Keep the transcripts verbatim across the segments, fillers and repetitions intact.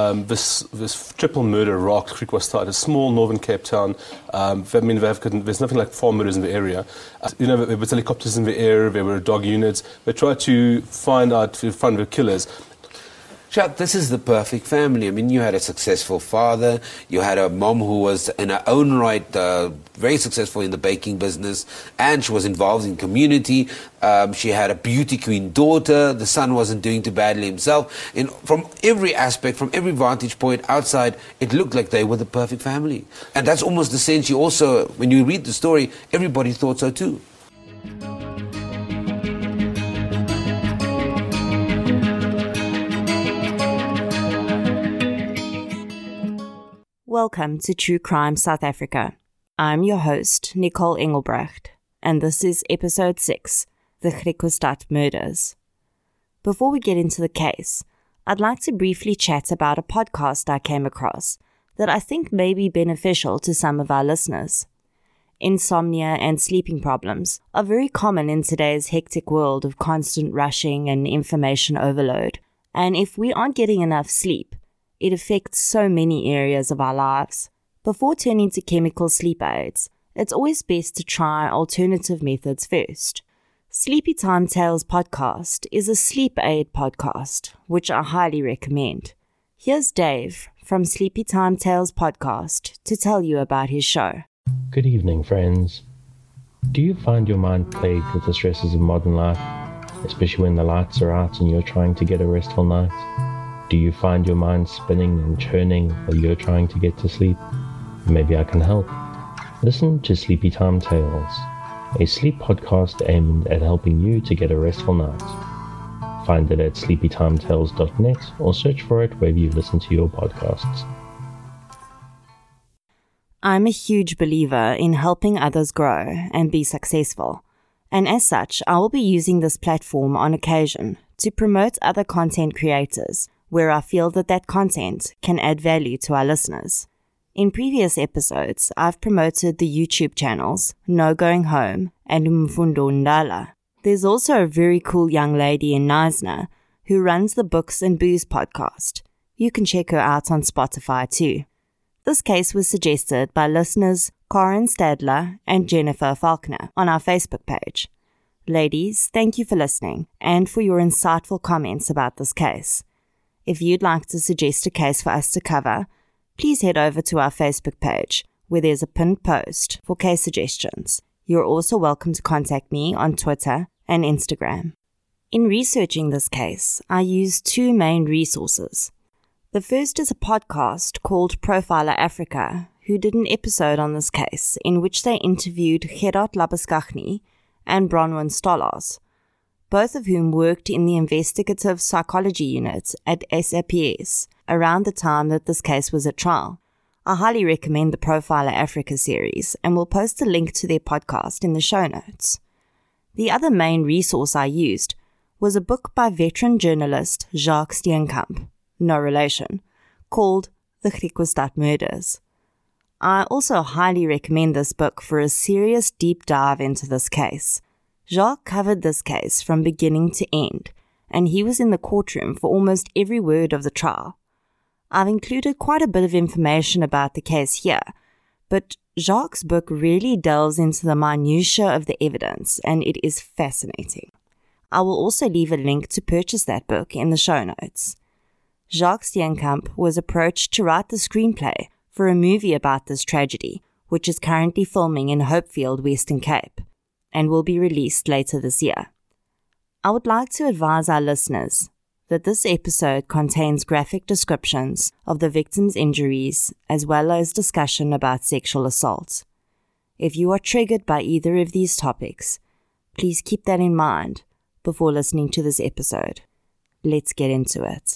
um, this this triple murder, Raak Griquastad, a small northern Cape Town. Um, I mean, there's nothing like four murders in the area. Uh, you know, there were helicopters in the air, there were dog units. They tried to find out, to find the killers. Jacques, this is the perfect family. I mean, you had a successful father, you had a mom who was in her own right uh, very successful in the baking business, and she was involved in community. Um, she had a beauty queen daughter. The son wasn't doing too badly himself. And from every aspect, from every vantage point outside, it looked like they were the perfect family. And that's almost the sense you also, when you read the story, everybody thought so too. Welcome to True Crime South Africa. I'm your host, Nicole Engelbrecht, and this is episode six, The Griquastad Murders. Before we get into the case, I'd like to briefly chat about a podcast I came across that I think may be beneficial to some of our listeners. Insomnia and sleeping problems are very common in today's hectic world of constant rushing and information overload, and if we aren't getting enough sleep, it affects so many areas of our lives. Before turning to chemical sleep aids, it's always best to try alternative methods first. Sleepy Time Tales podcast is a sleep aid podcast, which I highly recommend. Here's Dave from Sleepy Time Tales podcast to tell you about his show. Good evening, friends. Do you find your mind plagued with the stresses of modern life, especially when the lights are out and you're trying to get a restful night? Do you find your mind spinning and churning while you're trying to get to sleep? Maybe I can help. Listen to Sleepy Time Tales, a sleep podcast aimed at helping you to get a restful night. Find it at sleepy time tales dot net or search for it wherever you listen to your podcasts. I'm a huge believer in helping others grow and be successful, and as such, I will be using this platform on occasion to promote other content creators where I feel that that content can add value to our listeners. In previous episodes, I've promoted the YouTube channels No Going Home and Mfundo Ndala. There's also a very cool young lady in Knysna who runs the Books and Booze podcast. You can check her out on Spotify too. This case was suggested by listeners Karen Stadler and Jennifer Faulkner on our Facebook page. Ladies, thank you for listening and for your insightful comments about this case. If you'd like to suggest a case for us to cover, please head over to our Facebook page where there's a pinned post for case suggestions. You're also welcome to contact me on Twitter and Instagram. In researching this case, I used two main resources. The first is a podcast called Profiler Africa, who did an episode on this case in which they interviewed Gerard Labuschagne and Bronwyn Stolarz, both of whom worked in the investigative psychology unit at S A P S around the time that this case was at trial. I highly recommend the Profiler Africa series and will post a link to their podcast in the show notes. The other main resource I used was a book by veteran journalist Jacques Steenkamp, no relation, called The Griquastad Murders. I also highly recommend this book for a serious deep dive into this case. Jacques covered this case from beginning to end, and he was in the courtroom for almost every word of the trial. I've included quite a bit of information about the case here, but Jacques' book really delves into the minutiae of the evidence, and it is fascinating. I will also leave a link to purchase that book in the show notes. Jacques Steenkamp was approached to write the screenplay for a movie about this tragedy, which is currently filming in Hopefield, Western Cape, and will be released later this year. I would like to advise our listeners that this episode contains graphic descriptions of the victim's injuries as well as discussion about sexual assault. If you are triggered by either of these topics, please keep that in mind before listening to this episode. Let's get into it.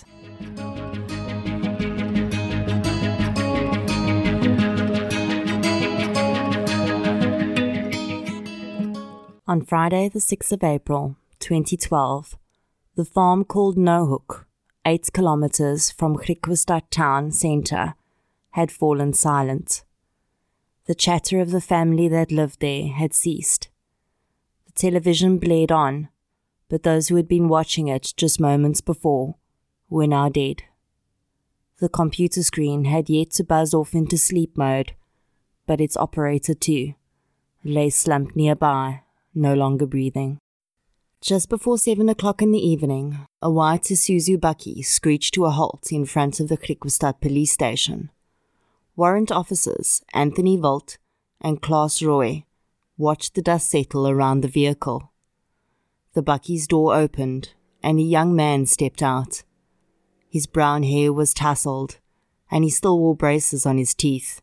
On Friday, the sixth of April, twenty twelve, the farm called Nohoek, eight kilometers from Griquastad town centre, had fallen silent. The chatter of the family that lived there had ceased. The television blared on, but those who had been watching it just moments before were now dead. The computer screen had yet to buzz off into sleep mode, but its operator too lay slumped nearby, no longer breathing. Just before seven o'clock in the evening, a white Isuzu bakkie screeched to a halt in front of the Griquastad police station. Warrant officers Anthony Volt and Klaas Roy watched the dust settle around the vehicle. The bakkie's door opened, and a young man stepped out. His brown hair was tousled, and he still wore braces on his teeth.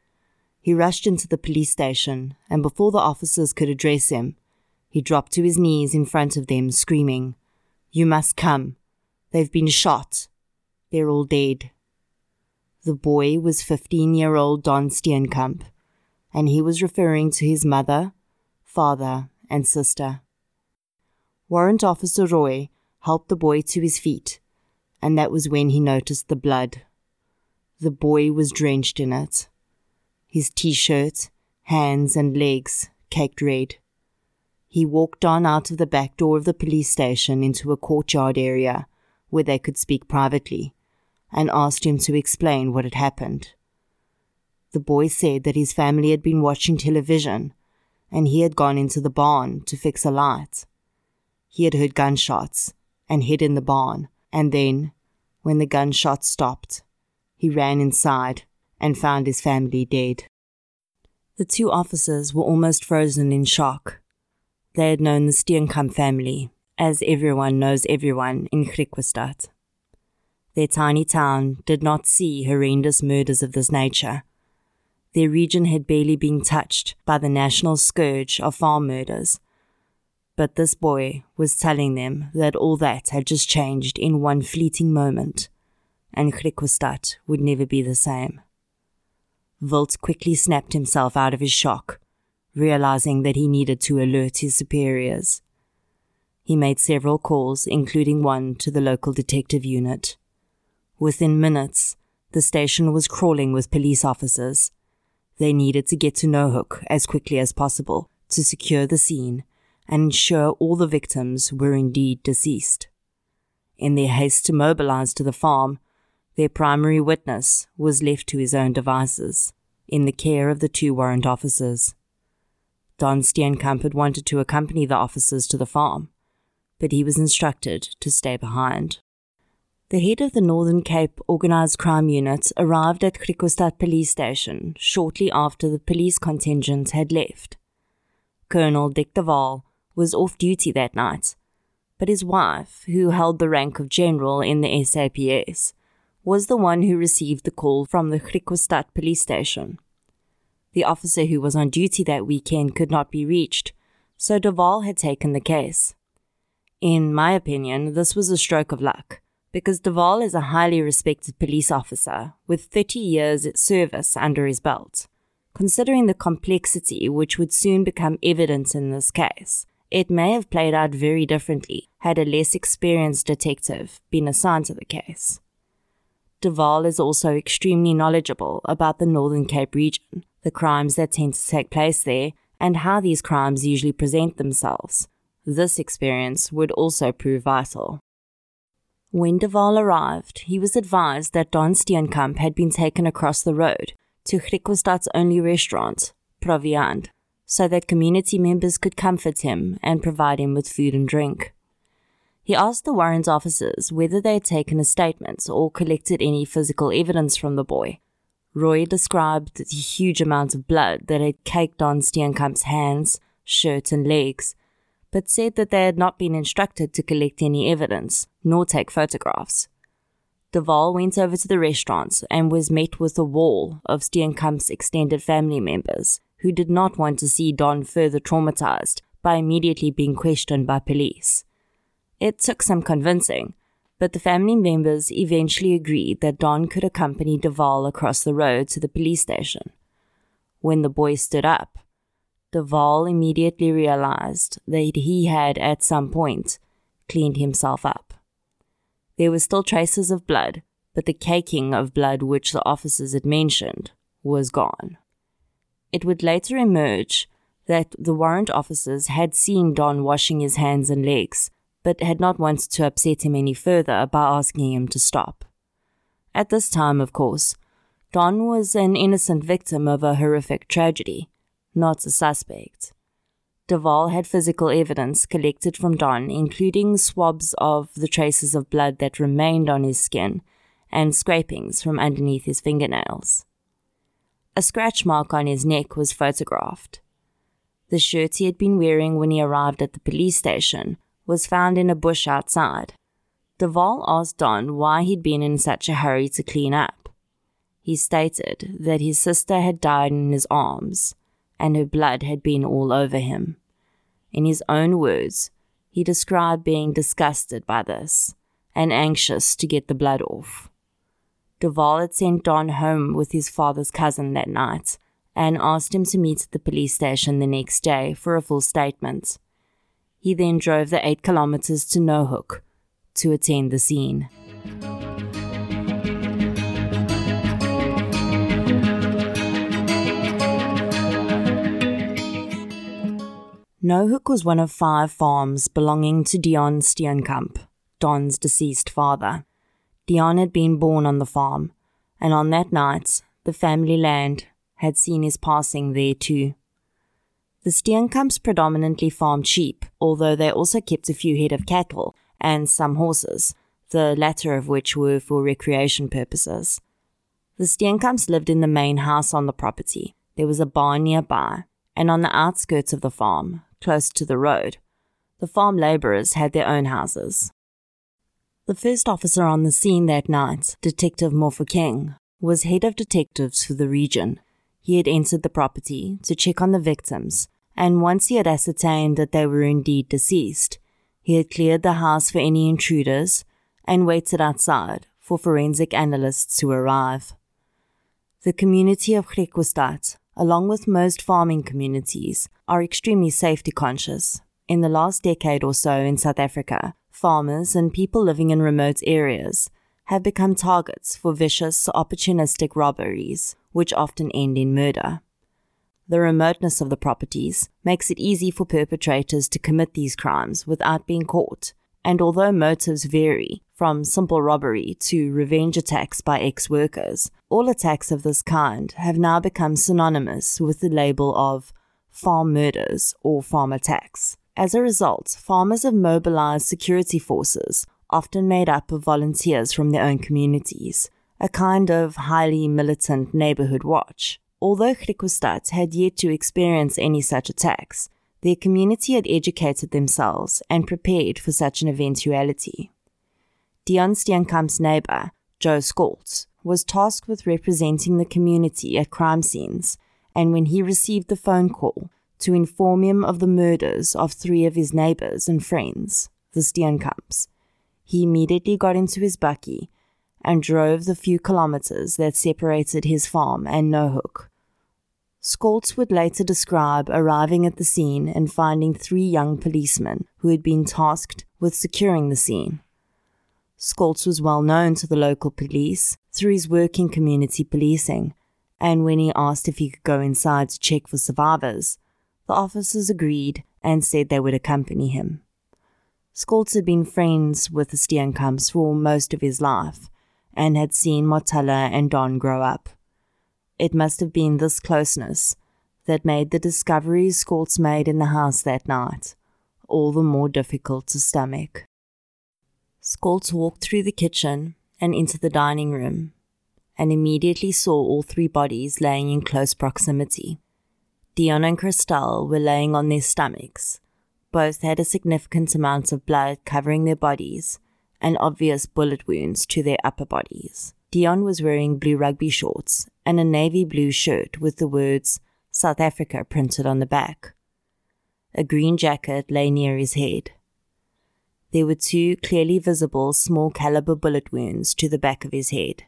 He rushed into the police station, and before the officers could address him, he dropped to his knees in front of them, screaming, "You must come. They've been shot. They're all dead." The boy was fifteen-year-old Don Steenkamp, and he was referring to his mother, father, and sister. Warrant Officer Roy helped the boy to his feet, and that was when he noticed the blood. The boy was drenched in it. His t-shirt, hands, and legs caked red. He walked on out of the back door of the police station into a courtyard area where they could speak privately, and asked him to explain what had happened. The boy said that his family had been watching television, and he had gone into the barn to fix a light. He had heard gunshots and hid in the barn, and then, when the gunshots stopped, he ran inside and found his family dead. The two officers were almost frozen in shock. They had known the Steenkamp family, as everyone knows everyone in Griquastad. Their tiny town did not see horrendous murders of this nature. Their region had barely been touched by the national scourge of farm murders. But this boy was telling them that all that had just changed in one fleeting moment, and Griquastad would never be the same. Volt quickly snapped himself out of his shock, realizing that he needed to alert his superiors. He made several calls, including one to the local detective unit. Within minutes, the station was crawling with police officers. They needed to get to Nohook as quickly as possible to secure the scene and ensure all the victims were indeed deceased. In their haste to mobilize to the farm, their primary witness was left to his own devices, in the care of the two warrant officers. Don Steenkamp had wanted to accompany the officers to the farm, but he was instructed to stay behind. The head of the Northern Cape Organised Crime Unit arrived at Griquastad Police Station shortly after the police contingent had left. Colonel Dick de Waal was off duty that night, but his wife, who held the rank of general in the S A P S, was the one who received the call from the Griquastad Police Station. The officer who was on duty that weekend could not be reached, so de Waal had taken the case. In my opinion, this was a stroke of luck, because de Waal is a highly respected police officer with thirty years service under his belt. Considering the complexity which would soon become evident in this case, it may have played out very differently had a less experienced detective been assigned to the case. De Waal is also extremely knowledgeable about the Northern Cape region, the crimes that tend to take place there, and how these crimes usually present themselves. This experience would also prove vital. When de Waal arrived, he was advised that Don Steenkamp had been taken across the road to Griquastad's only restaurant, Proviand, so that community members could comfort him and provide him with food and drink. He asked the warrant officers whether they had taken a statement or collected any physical evidence from the boy. Roy described the huge amount of blood that had caked on Steenkamp's hands, shirt and legs, but said that they had not been instructed to collect any evidence, nor take photographs. De Waal went over to the restaurant and was met with a wall of Steenkamp's extended family members, who did not want to see Don further traumatized by immediately being questioned by police. It took some convincing, but the family members eventually agreed that Don could accompany de Waal across the road to the police station. When the boy stood up, de Waal immediately realized that he had, at some point, cleaned himself up. There were still traces of blood, but the caking of blood which the officers had mentioned was gone. It would later emerge that the warrant officers had seen Don washing his hands and legs, but had not wanted to upset him any further by asking him to stop. At this time, of course, Don was an innocent victim of a horrific tragedy, not a suspect. Duval had physical evidence collected from Don, including swabs of the traces of blood that remained on his skin and scrapings from underneath his fingernails. A scratch mark on his neck was photographed. The shirt he had been wearing when he arrived at the police station was found in a bush outside. Duval asked Don why he'd been in such a hurry to clean up. He stated that his sister had died in his arms, and her blood had been all over him. In his own words, he described being disgusted by this and anxious to get the blood off. Duval had sent Don home with his father's cousin that night and asked him to meet at the police station the next day for a full statement. He then drove the eight kilometers to Nohook to attend the scene. Nohook was one of five farms belonging to Dion Steenkamp, Don's deceased father. Dion had been born on the farm, and on that night, the family land had seen his passing there too. The Steenkamps predominantly farmed sheep, although they also kept a few head of cattle and some horses, the latter of which were for recreation purposes. The Steenkamps lived in the main house on the property. There was a barn nearby, and on the outskirts of the farm, close to the road, the farm labourers had their own houses. The first officer on the scene that night, Detective Mofokeng, was head of detectives for the region. He had entered the property to check on the victims, and once he had ascertained that they were indeed deceased, he had cleared the house for any intruders and waited outside for forensic analysts to arrive. The community of Griquastad, along with most farming communities, are extremely safety conscious. In the last decade or so in South Africa, farmers and people living in remote areas have become targets for vicious, opportunistic robberies, which often end in murder. The remoteness of the properties makes it easy for perpetrators to commit these crimes without being caught, and although motives vary, from simple robbery to revenge attacks by ex-workers, all attacks of this kind have now become synonymous with the label of farm murders or farm attacks. As a result, farmers have mobilized security forces, often made up of volunteers from their own communities, a kind of highly militant neighborhood watch. Although Griquastad had yet to experience any such attacks, their community had educated themselves and prepared for such an eventuality. Dion Steenkamp's neighbor, Joe Scholz, was tasked with representing the community at crime scenes, and when he received the phone call to inform him of the murders of three of his neighbors and friends, the Steenkamps, he immediately got into his bakkie and drove the few kilometers that separated his farm and Nohook. Scholz would later describe arriving at the scene and finding three young policemen who had been tasked with securing the scene. Scholz was well known to the local police through his work in community policing, and when he asked if he could go inside to check for survivors, the officers agreed and said they would accompany him. Scholz had been friends with the Steenkamps for most of his life, and had seen Motala and Don grow up. It must have been this closeness that made the discoveries Scholz made in the house that night all the more difficult to stomach. Scholz walked through the kitchen and into the dining room, and immediately saw all three bodies laying in close proximity. Dion and Christelle were laying on their stomachs. Both had a significant amount of blood covering their bodies and obvious bullet wounds to their upper bodies. Dion was wearing blue rugby shorts and a navy blue shirt with the words South Africa printed on the back. A green jacket lay near his head. There were two clearly visible small caliber bullet wounds to the back of his head.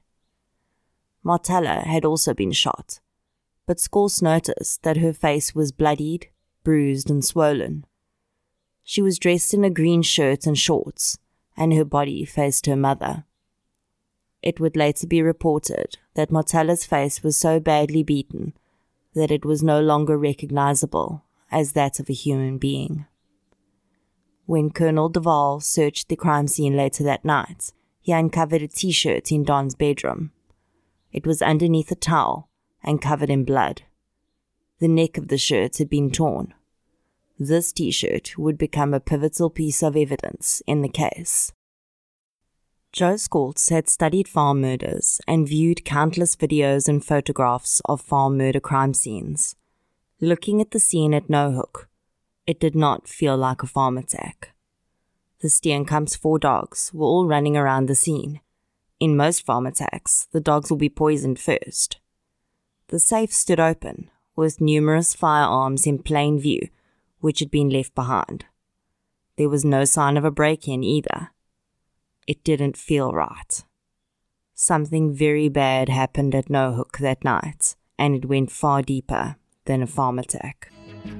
Motala had also been shot, but Scholz noticed that her face was bloodied, bruised and swollen. She was dressed in a green shirt and shorts, and her body faced her mother. It would later be reported that Motala's face was so badly beaten that it was no longer recognizable as that of a human being. When Colonel Duval searched the crime scene later that night, he he uncovered a t-shirt in Don's bedroom. It was underneath a towel and covered in blood. The neck of the shirt had been torn. This t-shirt would become a pivotal piece of evidence in the case. Joe Skoltz had studied farm murders and viewed countless videos and photographs of farm murder crime scenes. Looking at the scene at No Hook, it did not feel like a farm attack. The Steenkamp's four dogs were all running around the scene. In most farm attacks, the dogs will be poisoned first. The safe stood open, with numerous firearms in plain view, which had been left behind. There was no sign of a break-in either. It didn't feel right. Something very bad happened at No Hook that night, and it went far deeper than a farm attack.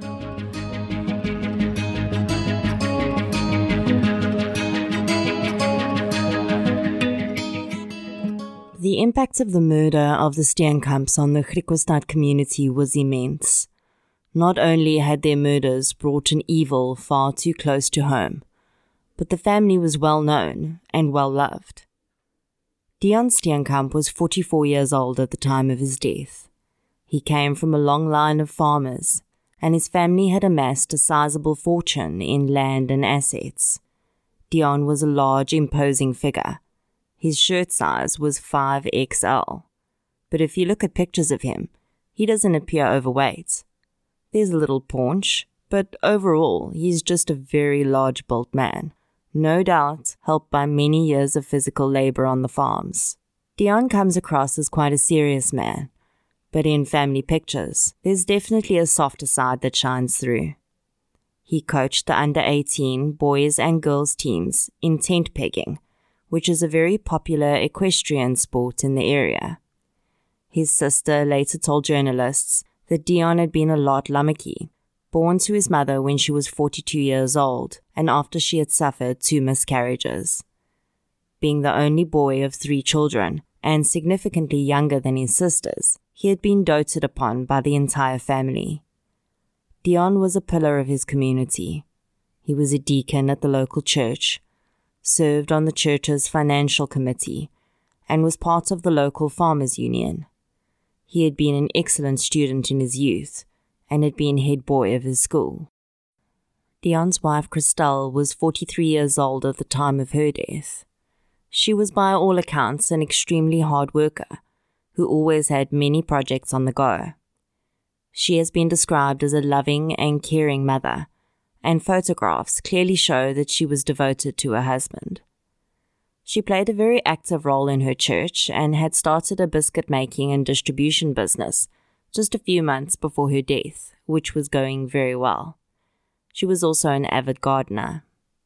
The impact of the murder of the Steenkamps on the Griquastad community was immense. Not only had their murders brought an evil far too close to home, but the family was well known and well loved. Dion Steenkamp was forty-four years old at the time of his death. He came from a long line of farmers, and his family had amassed a sizable fortune in land and assets. Dion was a large, imposing figure. His shirt size was five X L, but if you look at pictures of him, he doesn't appear overweight. There's a little paunch, but overall, he's just a very large-built man, no doubt helped by many years of physical labor on the farms. Dion comes across as quite a serious man, but in family pictures, there's definitely a softer side that shines through. He coached the under eighteen boys and girls teams in tent pegging, which is a very popular equestrian sport in the area. His sister later told journalists that Dion had been a lot Lamaki, born to his mother when she was forty-two years old and after she had suffered two miscarriages. Being the only boy of three children and significantly younger than his sisters, he had been doted upon by the entire family. Dion was a pillar of his community. He was a deacon at the local church, served on the church's financial committee, and was part of the local farmers' union. He had been an excellent student in his youth and had been head boy of his school. Dion's wife Christelle was forty-three years old at the time of her death. She was by all accounts an extremely hard worker who always had many projects on the go. She has been described as a loving and caring mother, and photographs clearly show that she was devoted to her husband. She played a very active role in her church and had started a biscuit making and distribution business just a few months before her death, which was going very well. She was also an avid gardener.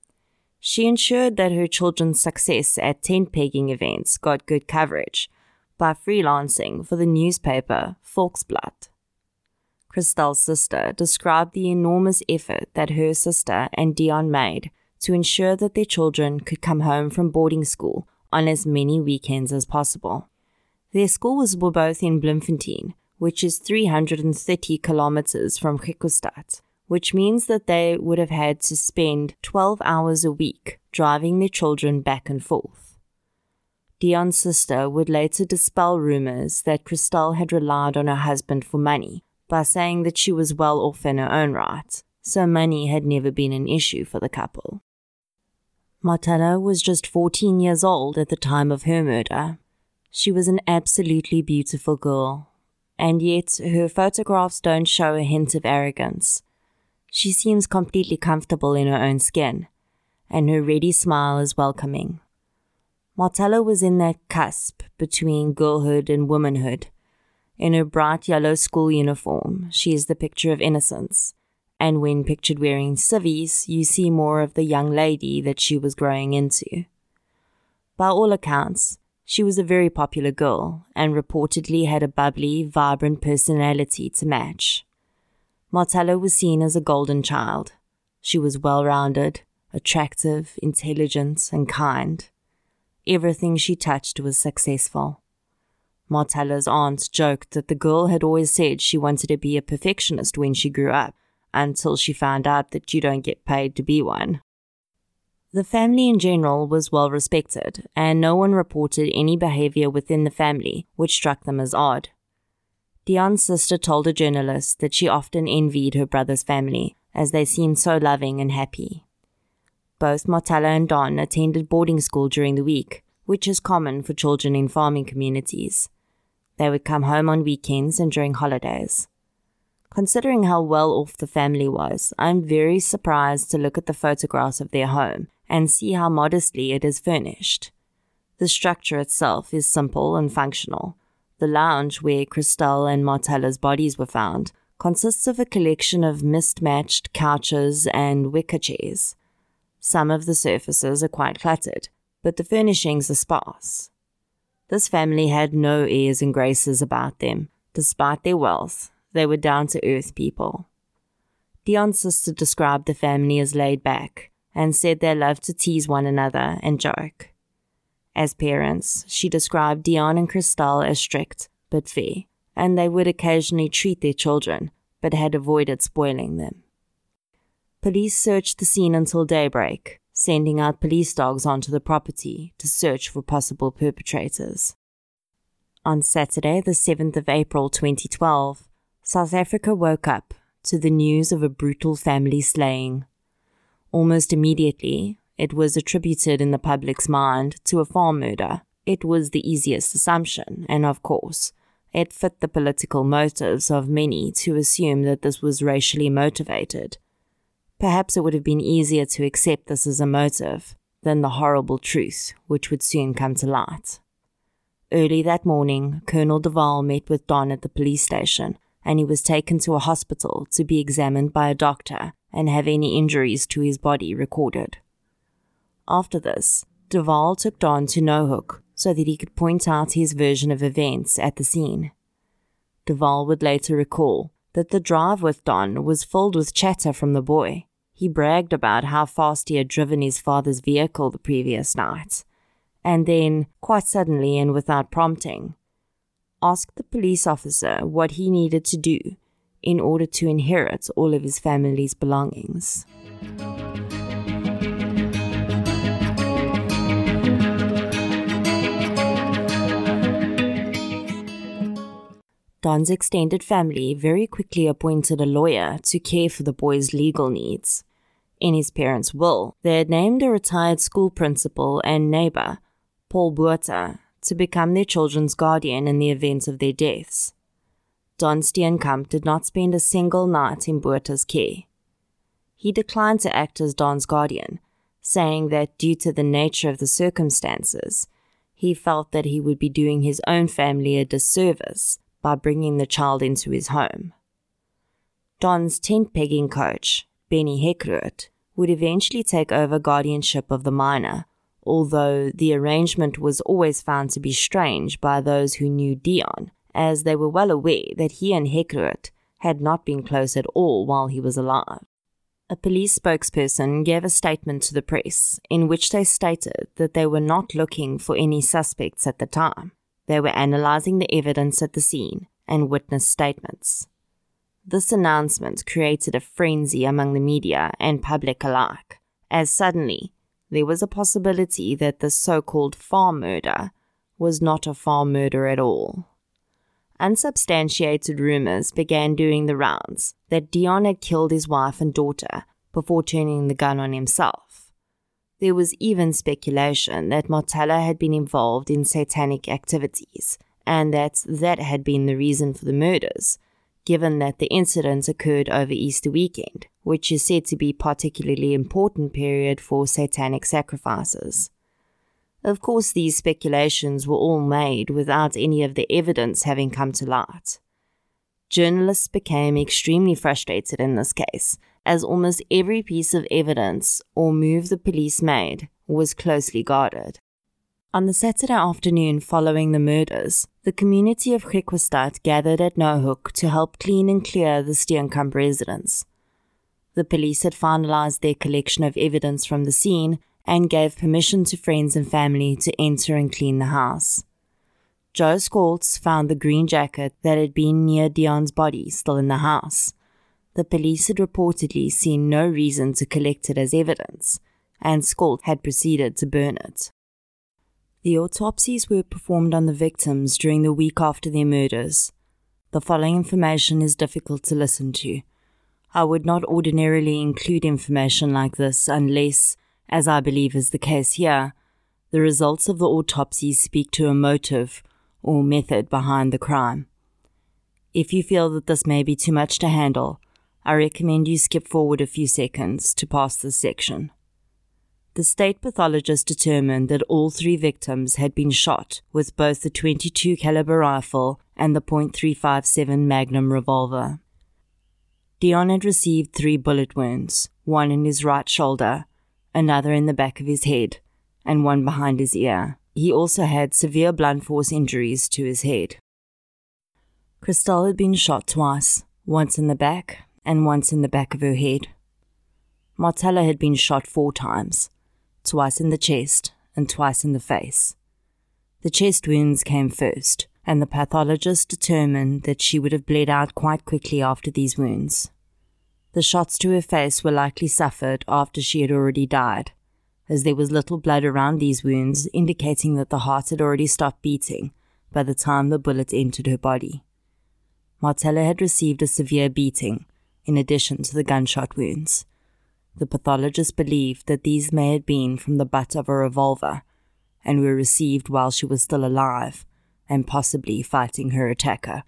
She ensured that her children's success at tent pegging events got good coverage by freelancing for the newspaper Volksblad. Christelle's sister described the enormous effort that her sister and Dion made to ensure that their children could come home from boarding school on as many weekends as possible. Their schools were both in Bloemfontein, which is three hundred thirty kilometers from Griquastad, which means that they would have had to spend twelve hours a week driving their children back and forth. Dion's sister would later dispel rumors that Christelle had relied on her husband for money, by saying that she was well off in her own right, so money had never been an issue for the couple. Martella was just fourteen years old at the time of her murder. She was an absolutely beautiful girl, and yet her photographs don't show a hint of arrogance. She seems completely comfortable in her own skin, and her ready smile is welcoming. Martella was in that cusp between girlhood and womanhood. In her bright yellow school uniform, she is the picture of innocence, and when pictured wearing civvies, you see more of the young lady that she was growing into. By all accounts, she was a very popular girl, and reportedly had a bubbly, vibrant personality to match. Martella was seen as a golden child. She was well-rounded, attractive, intelligent, and kind. Everything she touched was successful. Martella's aunt joked that the girl had always said she wanted to be a perfectionist when she grew up, until she found out that you don't get paid to be one. The family in general was well respected, and no one reported any behavior within the family which struck them as odd. Dion's sister told a journalist that she often envied her brother's family, as they seemed so loving and happy. Both Motala and Don attended boarding school during the week, which is common for children in farming communities. They would come home on weekends and during holidays. Considering how well off the family was, I'm very surprised to look at the photographs of their home and see how modestly it is furnished. The structure itself is simple and functional. The lounge where Christelle and Motala's bodies were found consists of a collection of mismatched couches and wicker chairs. Some of the surfaces are quite cluttered, but the furnishings are sparse. This family had no airs and graces about them. Despite their wealth, they were down-to-earth people. Dion's sister described the family as laid back and said they loved to tease one another and joke. As parents, she described Dion and Christelle as strict but fair, and they would occasionally treat their children, but had avoided spoiling them. Police searched the scene until daybreak, sending out police dogs onto the property to search for possible perpetrators. On Saturday, the seventh of April twenty twelve, South Africa woke up to the news of a brutal family slaying. Almost immediately, it was attributed in the public's mind to a farm murder. It was the easiest assumption, and of course, it fit the political motives of many to assume that this was racially motivated. Perhaps it would have been easier to accept this as a motive than the horrible truth which would soon come to light. Early that morning, Colonel Duval met with Don at the police station, and he was taken to a hospital to be examined by a doctor and have any injuries to his body recorded. After this, Duval took Don to Nohook so that he could point out his version of events at the scene. Duval would later recall that the drive with Don was filled with chatter from the boy. He bragged about how fast he had driven his father's vehicle the previous night, and then, quite suddenly and without prompting, asked the police officer what he needed to do in order to inherit all of his family's belongings. Don's extended family very quickly appointed a lawyer to care for the boy's legal needs. In his parents' will, they had named a retired school principal and neighbor, Paul Botha, to become their children's guardian in the event of their deaths. Don Steenkamp did not spend a single night in Botha's care. He declined to act as Don's guardian, saying that due to the nature of the circumstances, he felt that he would be doing his own family a disservice by bringing the child into his home. Don's tent-pegging coach, Benny Hekruit, would eventually take over guardianship of the minor, although the arrangement was always found to be strange by those who knew Dion, as they were well aware that he and Hekruit had not been close at all while he was alive. A police spokesperson gave a statement to the press in which they stated that they were not looking for any suspects at the time. They were analyzing the evidence at the scene and witness statements. This announcement created a frenzy among the media and public alike, as suddenly there was a possibility that the so-called farm murder was not a farm murder at all. Unsubstantiated rumors began doing the rounds that Dion had killed his wife and daughter before turning the gun on himself. There was even speculation that Motala had been involved in satanic activities, and that that had been the reason for the murders, given that the incident occurred over Easter weekend, which is said to be a particularly important period for satanic sacrifices. Of course, these speculations were all made without any of the evidence having come to light. Journalists became extremely frustrated in this case, as almost every piece of evidence or move the police made was closely guarded. On the Saturday afternoon following the murders, the community of Griquastad gathered at Nohook to help clean and clear the Steenkamp residence. The police had finalized their collection of evidence from the scene and gave permission to friends and family to enter and clean the house. Joe Skoltz found the green jacket that had been near Dion's body still in the house. The police had reportedly seen no reason to collect it as evidence, and Schalk had proceeded to burn it. The autopsies were performed on the victims during the week after their murders. The following information is difficult to listen to. I would not ordinarily include information like this unless, as I believe is the case here, the results of the autopsies speak to a motive or method behind the crime. If you feel that this may be too much to handle, I recommend you skip forward a few seconds to pass this section. The state pathologist determined that all three victims had been shot with both the twenty-two caliber rifle and the point three five seven Magnum revolver. Dion had received three bullet wounds, one in his right shoulder, another in the back of his head, and one behind his ear. He also had severe blunt force injuries to his head. Christelle had been shot twice, once in the back and once in the back of her head. Martella had been shot four times, twice in the chest and twice in the face. The chest wounds came first, and the pathologist determined that she would have bled out quite quickly after these wounds. The shots to her face were likely suffered after she had already died, as there was little blood around these wounds, indicating that the heart had already stopped beating by the time the bullet entered her body. Martella had received a severe beating, in addition to the gunshot wounds. The pathologist believed that these may have been from the butt of a revolver, and were received while she was still alive, and possibly fighting her attacker.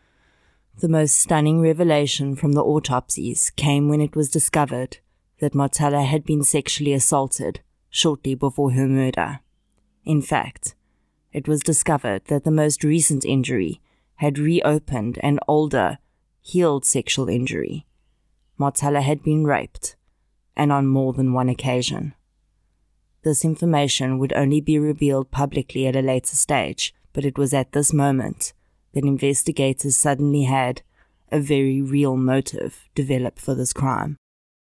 The most stunning revelation from the autopsies came when it was discovered that Martella had been sexually assaulted shortly before her murder. In fact, it was discovered that the most recent injury had reopened an older, healed sexual injury. Martella had been raped, and on more than one occasion. This information would only be revealed publicly at a later stage, but it was at this moment that investigators suddenly had a very real motive develop for this crime.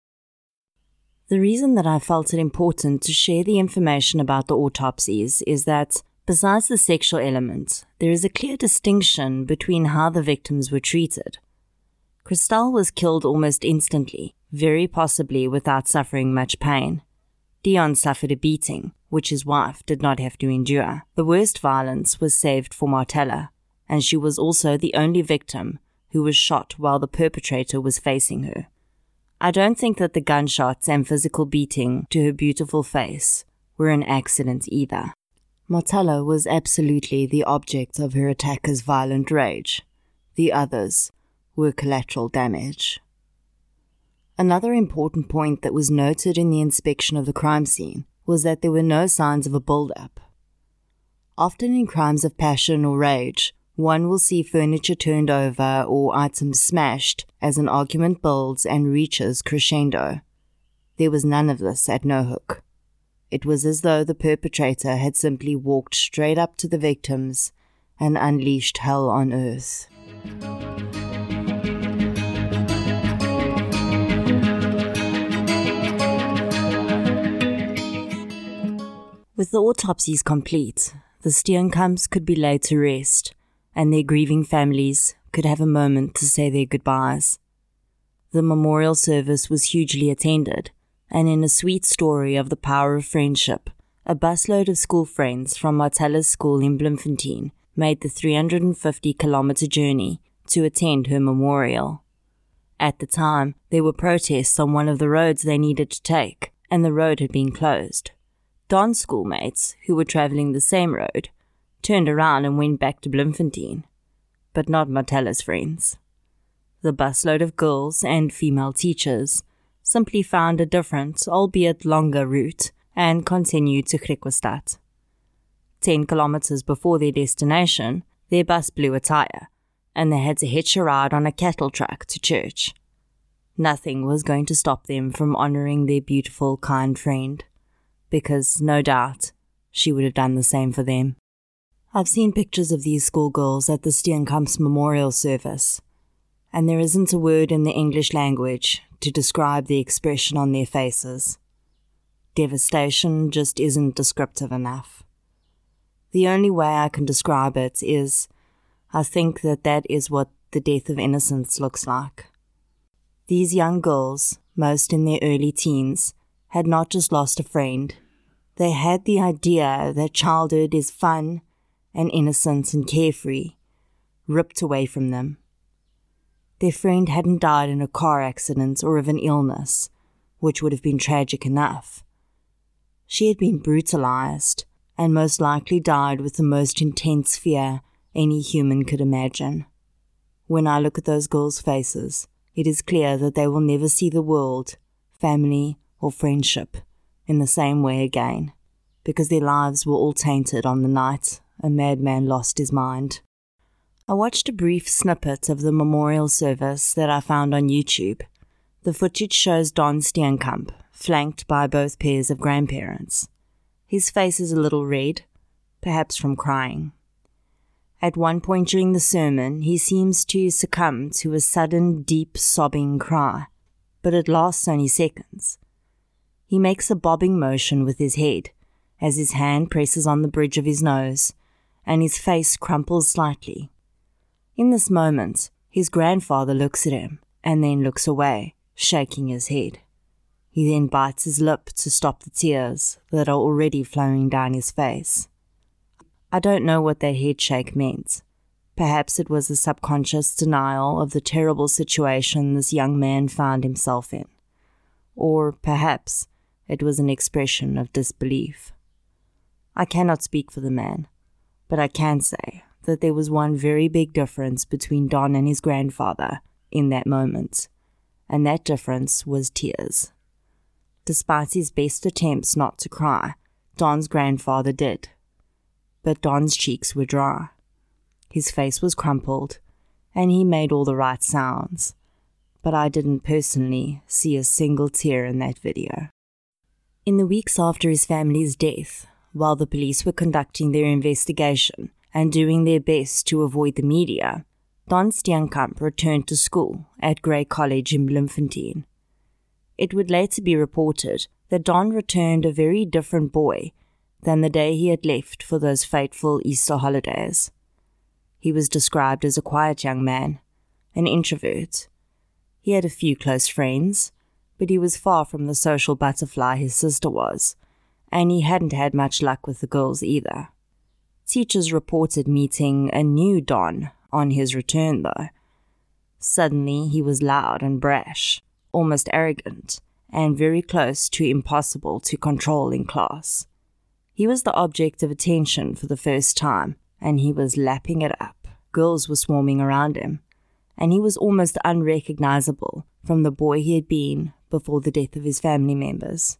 The reason that I felt it important to share the information about the autopsies is that, besides the sexual element, there is a clear distinction between how the victims were treated. Christelle was killed almost instantly, very possibly without suffering much pain. Dion suffered a beating, which his wife did not have to endure. The worst violence was saved for Martella, and she was also the only victim who was shot while the perpetrator was facing her. I don't think that the gunshots and physical beating to her beautiful face were an accident either. Martella was absolutely the object of her attacker's violent rage. The others were collateral damage. Another important point that was noted in the inspection of the crime scene was that there were no signs of a build-up. Often in crimes of passion or rage, one will see furniture turned over or items smashed as an argument builds and reaches crescendo. There was none of this at No Hook. It was as though the perpetrator had simply walked straight up to the victims and unleashed hell on earth. With the autopsies complete, the Steenkamps could be laid to rest, and their grieving families could have a moment to say their goodbyes. The memorial service was hugely attended, and in a sweet story of the power of friendship, a busload of school friends from Martella's school in Bloemfontein made the three hundred fifty kilometer journey to attend her memorial. At the time, there were protests on one of the roads they needed to take, and the road had been closed. Don's schoolmates, who were travelling the same road, turned around and went back to Bloemfontein, but not Martella's friends. The busload of girls and female teachers simply found a different, albeit longer route and continued to Griquastad. Ten kilometres before their destination, their bus blew a tyre, and they had to hitch a ride on a cattle truck to church. Nothing was going to stop them from honouring their beautiful, kind friend, because, no doubt, she would have done the same for them. I've seen pictures of these schoolgirls at the Steenkamps memorial service, and there isn't a word in the English language to describe the expression on their faces. Devastation just isn't descriptive enough. The only way I can describe it is, I think that that is what the death of innocence looks like. These young girls, most in their early teens, had not just lost a friend. They had the idea that childhood is fun and innocent and carefree, ripped away from them. Their friend hadn't died in a car accident or of an illness, which would have been tragic enough. She had been brutalized and most likely died with the most intense fear any human could imagine. When I look at those girls' faces, it is clear that they will never see the world, family, or friendship in the same way again, because their lives were all tainted on the night a madman lost his mind. I watched a brief snippet of the memorial service that I found on YouTube. The footage shows Don Steenkamp, flanked by both pairs of grandparents. His face is a little red, perhaps from crying. At one point during the sermon, he seems to succumb to a sudden, deep, sobbing cry, but it lasts only seconds. He makes a bobbing motion with his head, as his hand presses on the bridge of his nose, and his face crumples slightly. In this moment, his grandfather looks at him, and then looks away, shaking his head. He then bites his lip to stop the tears that are already flowing down his face. I don't know what that head shake meant. Perhaps it was a subconscious denial of the terrible situation this young man found himself in. Or perhaps it was an expression of disbelief. I cannot speak for the man, but I can say that there was one very big difference between Don and his grandfather in that moment, and that difference was tears. Despite his best attempts not to cry, Don's grandfather did. But Don's cheeks were dry. His face was crumpled, and he made all the right sounds, but I didn't personally see a single tear in that video. In the weeks after his family's death, while the police were conducting their investigation and doing their best to avoid the media, Don Steenkamp returned to school at Grey College in Bloemfontein. It would later be reported that Don returned a very different boy than the day he had left for those fateful Easter holidays. He was described as a quiet young man, an introvert. He had a few close friends, but he was far from the social butterfly his sister was, and he hadn't had much luck with the girls either. Teachers reported meeting a new Don on his return, though. Suddenly he was loud and brash, almost arrogant, and very close to impossible to control in class. He was the object of attention for the first time, and he was lapping it up. Girls were swarming around him, and he was almost unrecognizable from the boy he had been before the death of his family members.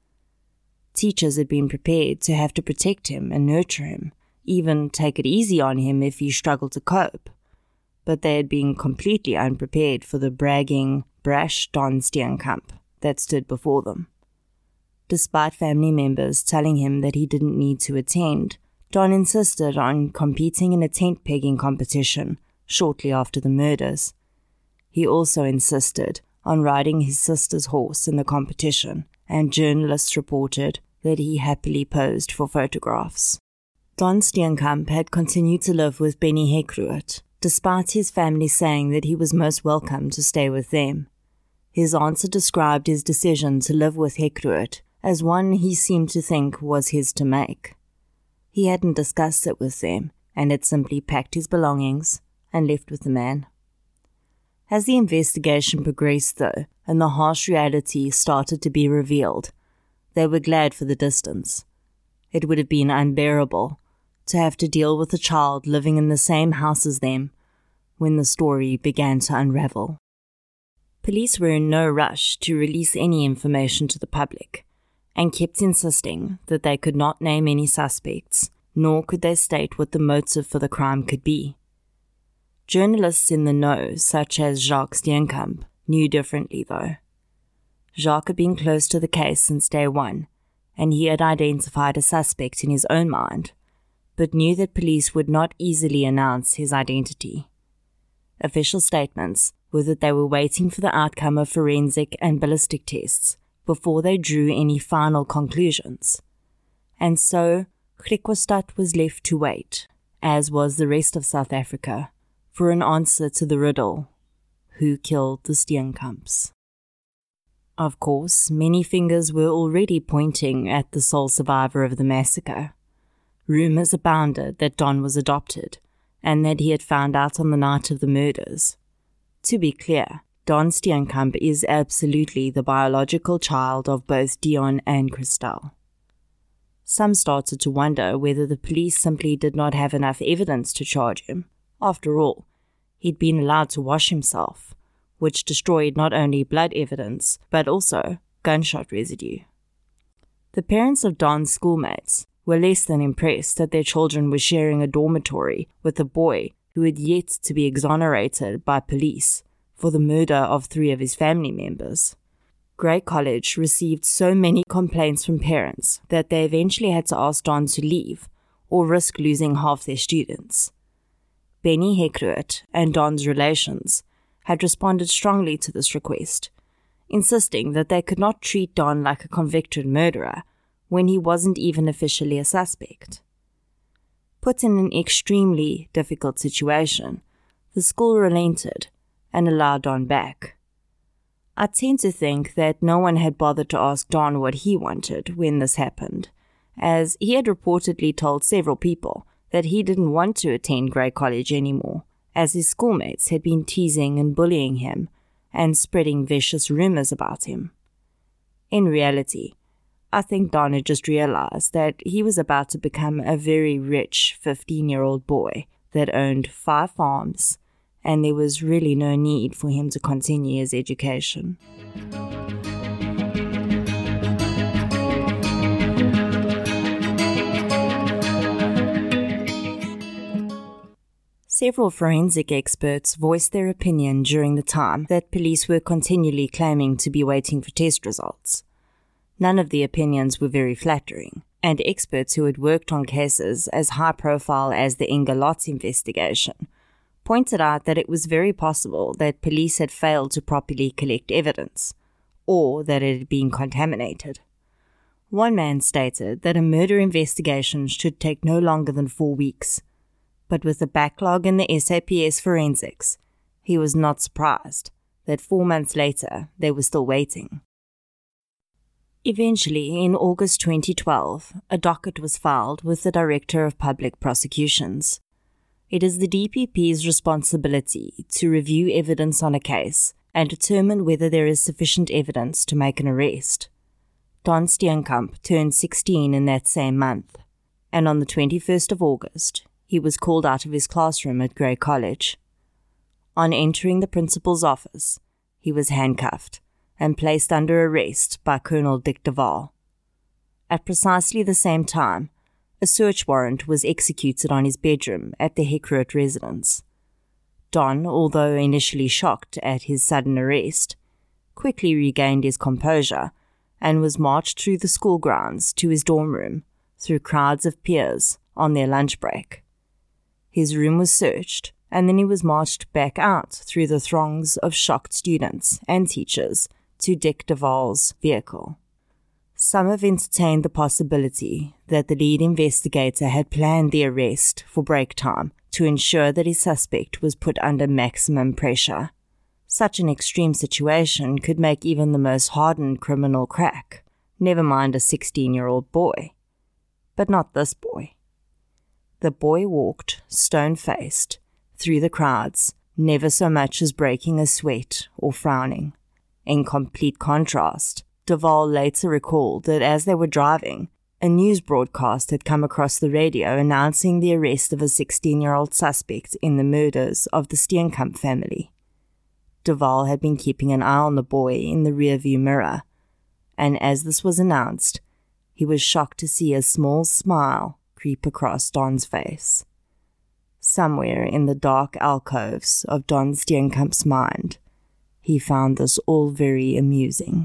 Teachers had been prepared to have to protect him and nurture him, even take it easy on him if he struggled to cope, but they had been completely unprepared for the bragging, brash Don Steenkamp that stood before them. Despite family members telling him that he didn't need to attend, Don insisted on competing in a tent pegging competition shortly after the murders. He also insisted on riding his sister's horse in the competition, and journalists reported that he happily posed for photographs. Don Steenkamp had continued to live with Benny Hekruit, despite his family saying that he was most welcome to stay with them. His answer described his decision to live with Hekruit as one he seemed to think was his to make. He hadn't discussed it with them, and had simply packed his belongings and left with the man. As the investigation progressed, though, and the harsh reality started to be revealed, they were glad for the distance. It would have been unbearable to have to deal with a child living in the same house as them when the story began to unravel. Police were in no rush to release any information to the public, and kept insisting that they could not name any suspects, nor could they state what the motive for the crime could be. Journalists in the know, such as Jacques Steenkamp, knew differently though. Jacques had been close to the case since day one, and he had identified a suspect in his own mind, but knew that police would not easily announce his identity. Official statements were that they were waiting for the outcome of forensic and ballistic tests before they drew any final conclusions. And so, Griquastad was left to wait, as was the rest of South Africa, for an answer to the riddle: who killed the Steenkamps? Of course, many fingers were already pointing at the sole survivor of the massacre. Rumours abounded that Don was adopted, and that he had found out on the night of the murders. To be clear, Don Steenkamp is absolutely the biological child of both Dion and Christelle. Some started to wonder whether the police simply did not have enough evidence to charge him. After all, he'd been allowed to wash himself, which destroyed not only blood evidence, but also gunshot residue. The parents of Don's schoolmates were less than impressed that their children were sharing a dormitory with a boy who had yet to be exonerated by police for the murder of three of his family members. Grey College received so many complaints from parents that they eventually had to ask Don to leave or risk losing half their students. Benny Hekruet and Don's relations had responded strongly to this request, insisting that they could not treat Don like a convicted murderer when he wasn't even officially a suspect. Put in an extremely difficult situation, the school relented and allowed Don back. I tend to think that no one had bothered to ask Don what he wanted when this happened, as he had reportedly told several people that he didn't want to attend Grey College anymore, as his schoolmates had been teasing and bullying him and spreading vicious rumours about him. In reality, I think Don had just realised that he was about to become a very rich fifteen-year-old boy that owned five farms, and there was really no need for him to continue his education. Several forensic experts voiced their opinion during the time that police were continually claiming to be waiting for test results. None of the opinions were very flattering, and experts who had worked on cases as high-profile as the Inga Lotz investigation pointed out that it was very possible that police had failed to properly collect evidence, or that it had been contaminated. One man stated that a murder investigation should take no longer than four weeks, but with the backlog in the S A P S forensics, he was not surprised that four months later they were still waiting. Eventually, in August twenty twelve, a docket was filed with the Director of Public Prosecutions. It is the D P P's responsibility to review evidence on a case and determine whether there is sufficient evidence to make an arrest. Don Steenkamp turned sixteen in that same month, and on the twenty-first of August, he was called out of his classroom at Grey College. On entering the principal's office, he was handcuffed and placed under arrest by Colonel Dick Duval. At precisely the same time, a search warrant was executed on his bedroom at the Hekruet residence. Don, although initially shocked at his sudden arrest, quickly regained his composure and was marched through the school grounds to his dorm room through crowds of peers on their lunch break. His room was searched, and then he was marched back out through the throngs of shocked students and teachers to Dick Duval's vehicle. Some have entertained the possibility that the lead investigator had planned the arrest for break time to ensure that his suspect was put under maximum pressure. Such an extreme situation could make even the most hardened criminal crack, never mind a sixteen-year-old boy. But not this boy. The boy walked, stone-faced, through the crowds, never so much as breaking a sweat or frowning. In complete contrast, Duval later recalled that as they were driving, a news broadcast had come across the radio announcing the arrest of a sixteen-year-old suspect in the murders of the Steenkamp family. Duval had been keeping an eye on the boy in the rearview mirror, and as this was announced, he was shocked to see a small smile creep across Don's face. Somewhere in the dark alcoves of Don Steenkamp's mind, he found this all very amusing.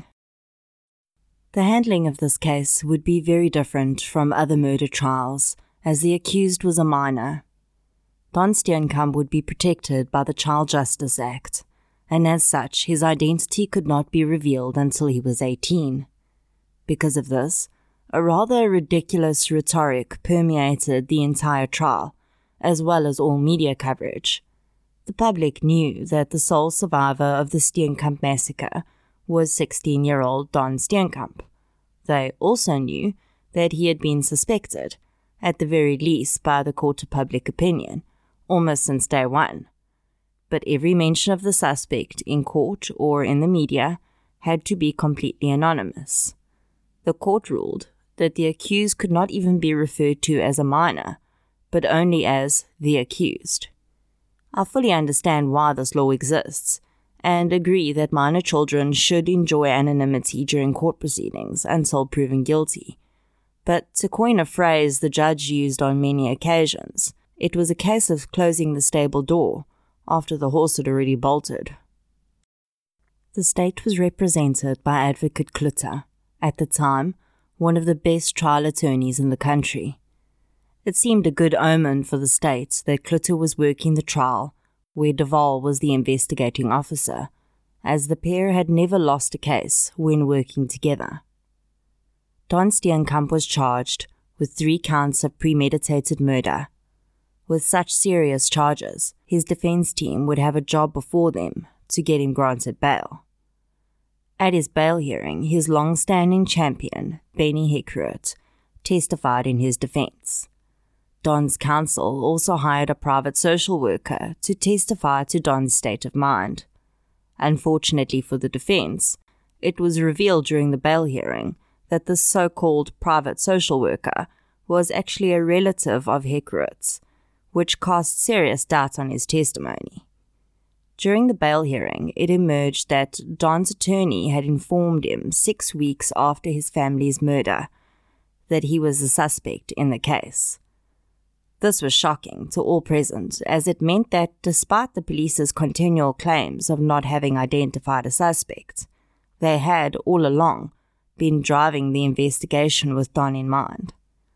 The handling of this case would be very different from other murder trials, as the accused was a minor. Don Steenkamp would be protected by the Child Justice Act, and as such, his identity could not be revealed until he was eighteen. Because of this, a rather ridiculous rhetoric permeated the entire trial, as well as all media coverage. The public knew that the sole survivor of the Steenkamp massacre was sixteen-year-old Don Steenkamp. They also knew that he had been suspected, at the very least by the court of public opinion, almost since day one. But every mention of the suspect in court or in the media had to be completely anonymous. The court ruled that the accused could not even be referred to as a minor, but only as the accused. I fully understand why this law exists, and agree that minor children should enjoy anonymity during court proceedings until proven guilty. But to coin a phrase the judge used on many occasions, it was a case of closing the stable door after the horse had already bolted. The state was represented by Advocate Klutter, at the time one of the best trial attorneys in the country. It seemed a good omen for the state that Klutter was working the trial where Duval was the investigating officer, as the pair had never lost a case when working together. Don Steenkamp was charged with three counts of premeditated murder. With such serious charges, his defense team would have a job before them to get him granted bail. At his bail hearing, his long-standing champion, Benny Hekruit, testified in his defense. Don's counsel also hired a private social worker to testify to Don's state of mind. Unfortunately for the defense, it was revealed during the bail hearing that this so-called private social worker was actually a relative of Hekruit's, which cast serious doubt on his testimony. During the bail hearing, it emerged that Don's attorney had informed him six weeks after his family's murder that he was a suspect in the case. This was shocking to all present, as it meant that despite the police's continual claims of not having identified a suspect, they had, all along, been driving the investigation with Don in mind.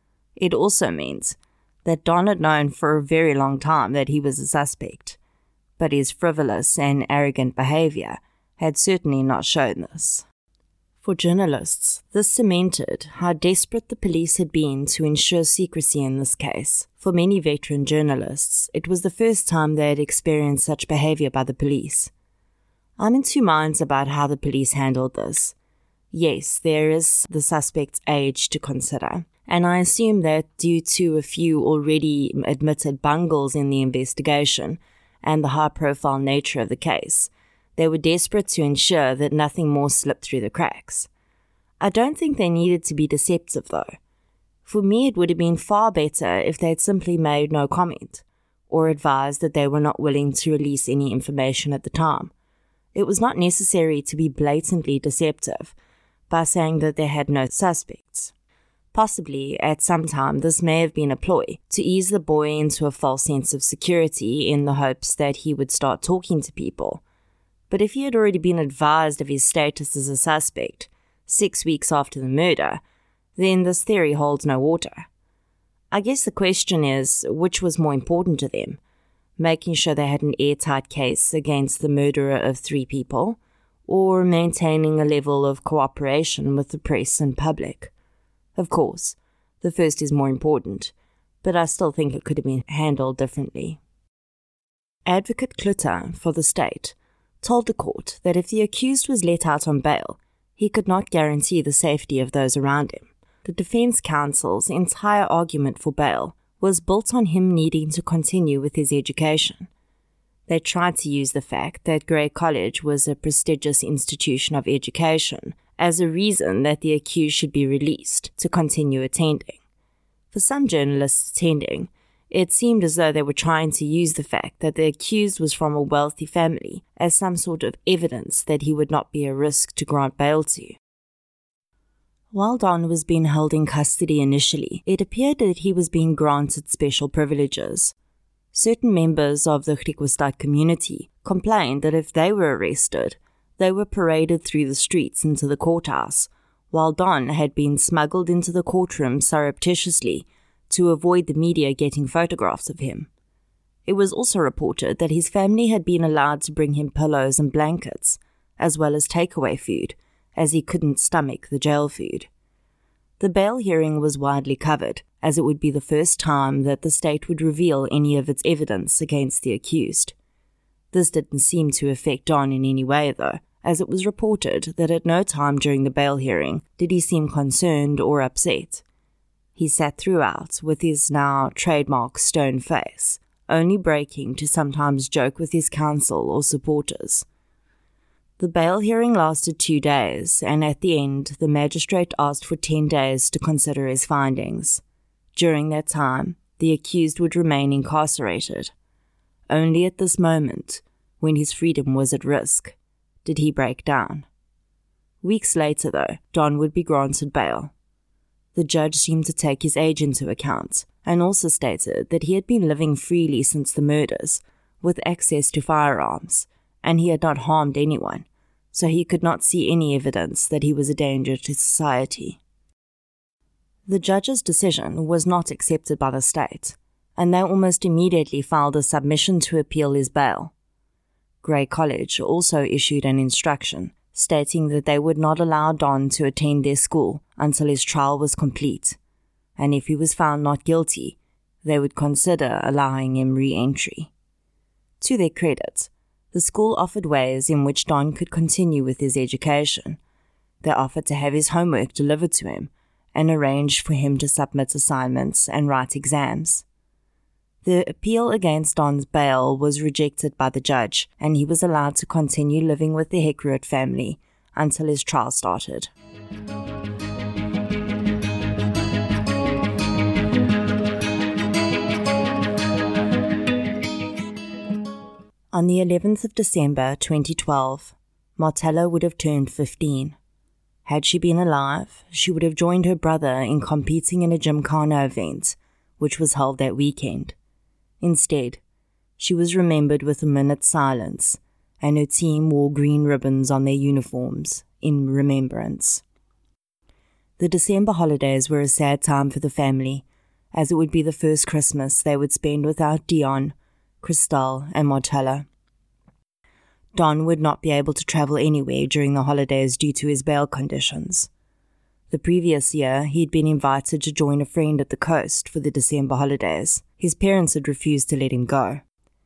It also means that Don had known for a very long time that he was a suspect, but his frivolous and arrogant behavior had certainly not shown this. For journalists, this cemented how desperate the police had been to ensure secrecy in this case. For many veteran journalists, it was the first time they had experienced such behavior by the police. I'm in two minds about how the police handled this. Yes, there is the suspect's age to consider, and I assume that due to a few already admitted bungles in the investigation and the high-profile nature of the case, they were desperate to ensure that nothing more slipped through the cracks. I don't think they needed to be deceptive, though. For me, it would have been far better if they had simply made no comment, or advised that they were not willing to release any information at the time. It was not necessary to be blatantly deceptive by saying that they had no suspects. Possibly, at some time, this may have been a ploy to ease the boy into a false sense of security in the hopes that he would start talking to people. But if he had already been advised of his status as a suspect six weeks after the murder, then this theory holds no water. I guess the question is, which was more important to them? Making sure they had an airtight case against the murderer of three people, or maintaining a level of cooperation with the press and public? Of course, the first is more important, but I still think it could have been handled differently. Advocate Klutter for the state told the court that if the accused was let out on bail, he could not guarantee the safety of those around him. The defense counsel's entire argument for bail was built on him needing to continue with his education. They tried to use the fact that Grey College was a prestigious institution of education as a reason that the accused should be released to continue attending. For some journalists attending, it seemed as though they were trying to use the fact that the accused was from a wealthy family as some sort of evidence that he would not be a risk to grant bail to. While Don was being held in custody initially, it appeared that he was being granted special privileges. Certain members of the Griquastad community complained that if they were arrested, they were paraded through the streets into the courthouse, while Don had been smuggled into the courtroom surreptitiously to avoid the media getting photographs of him. It was also reported that his family had been allowed to bring him pillows and blankets, as well as takeaway food, as he couldn't stomach the jail food. The bail hearing was widely covered, as it would be the first time that the state would reveal any of its evidence against the accused. This didn't seem to affect Don in any way, though, as it was reported that at no time during the bail hearing did he seem concerned or upset. He sat throughout with his now trademark stone face, only breaking to sometimes joke with his counsel or supporters. The bail hearing lasted two days, and at the end, the magistrate asked for ten days to consider his findings. During that time, the accused would remain incarcerated. Only at this moment, when his freedom was at risk, did he break down. Weeks later, though, Don would be granted bail. The judge seemed to take his age into account, and also stated that he had been living freely since the murders, with access to firearms, and he had not harmed anyone, so he could not see any evidence that he was a danger to society. The judge's decision was not accepted by the state, and they almost immediately filed a submission to appeal his bail. Grey College also issued an instruction stating that they would not allow Don to attend their school until his trial was complete, and if he was found not guilty, they would consider allowing him re-entry. To their credit, the school offered ways in which Don could continue with his education. They offered to have his homework delivered to him and arranged for him to submit assignments and write exams. The appeal against Don's bail was rejected by the judge, and he was allowed to continue living with the Heckroodt family until his trial started. On the eleventh of December twenty twelve, Martella would have turned fifteen. Had she been alive, she would have joined her brother in competing in a Gymkhana event, which was held that weekend. Instead, she was remembered with a minute's silence, and her team wore green ribbons on their uniforms in remembrance. The December holidays were a sad time for the family, as it would be the first Christmas they would spend without Dion, Christelle, and Martella. Don would not be able to travel anywhere during the holidays due to his bail conditions. The previous year, he had been invited to join a friend at the coast for the December holidays. His parents had refused to let him go.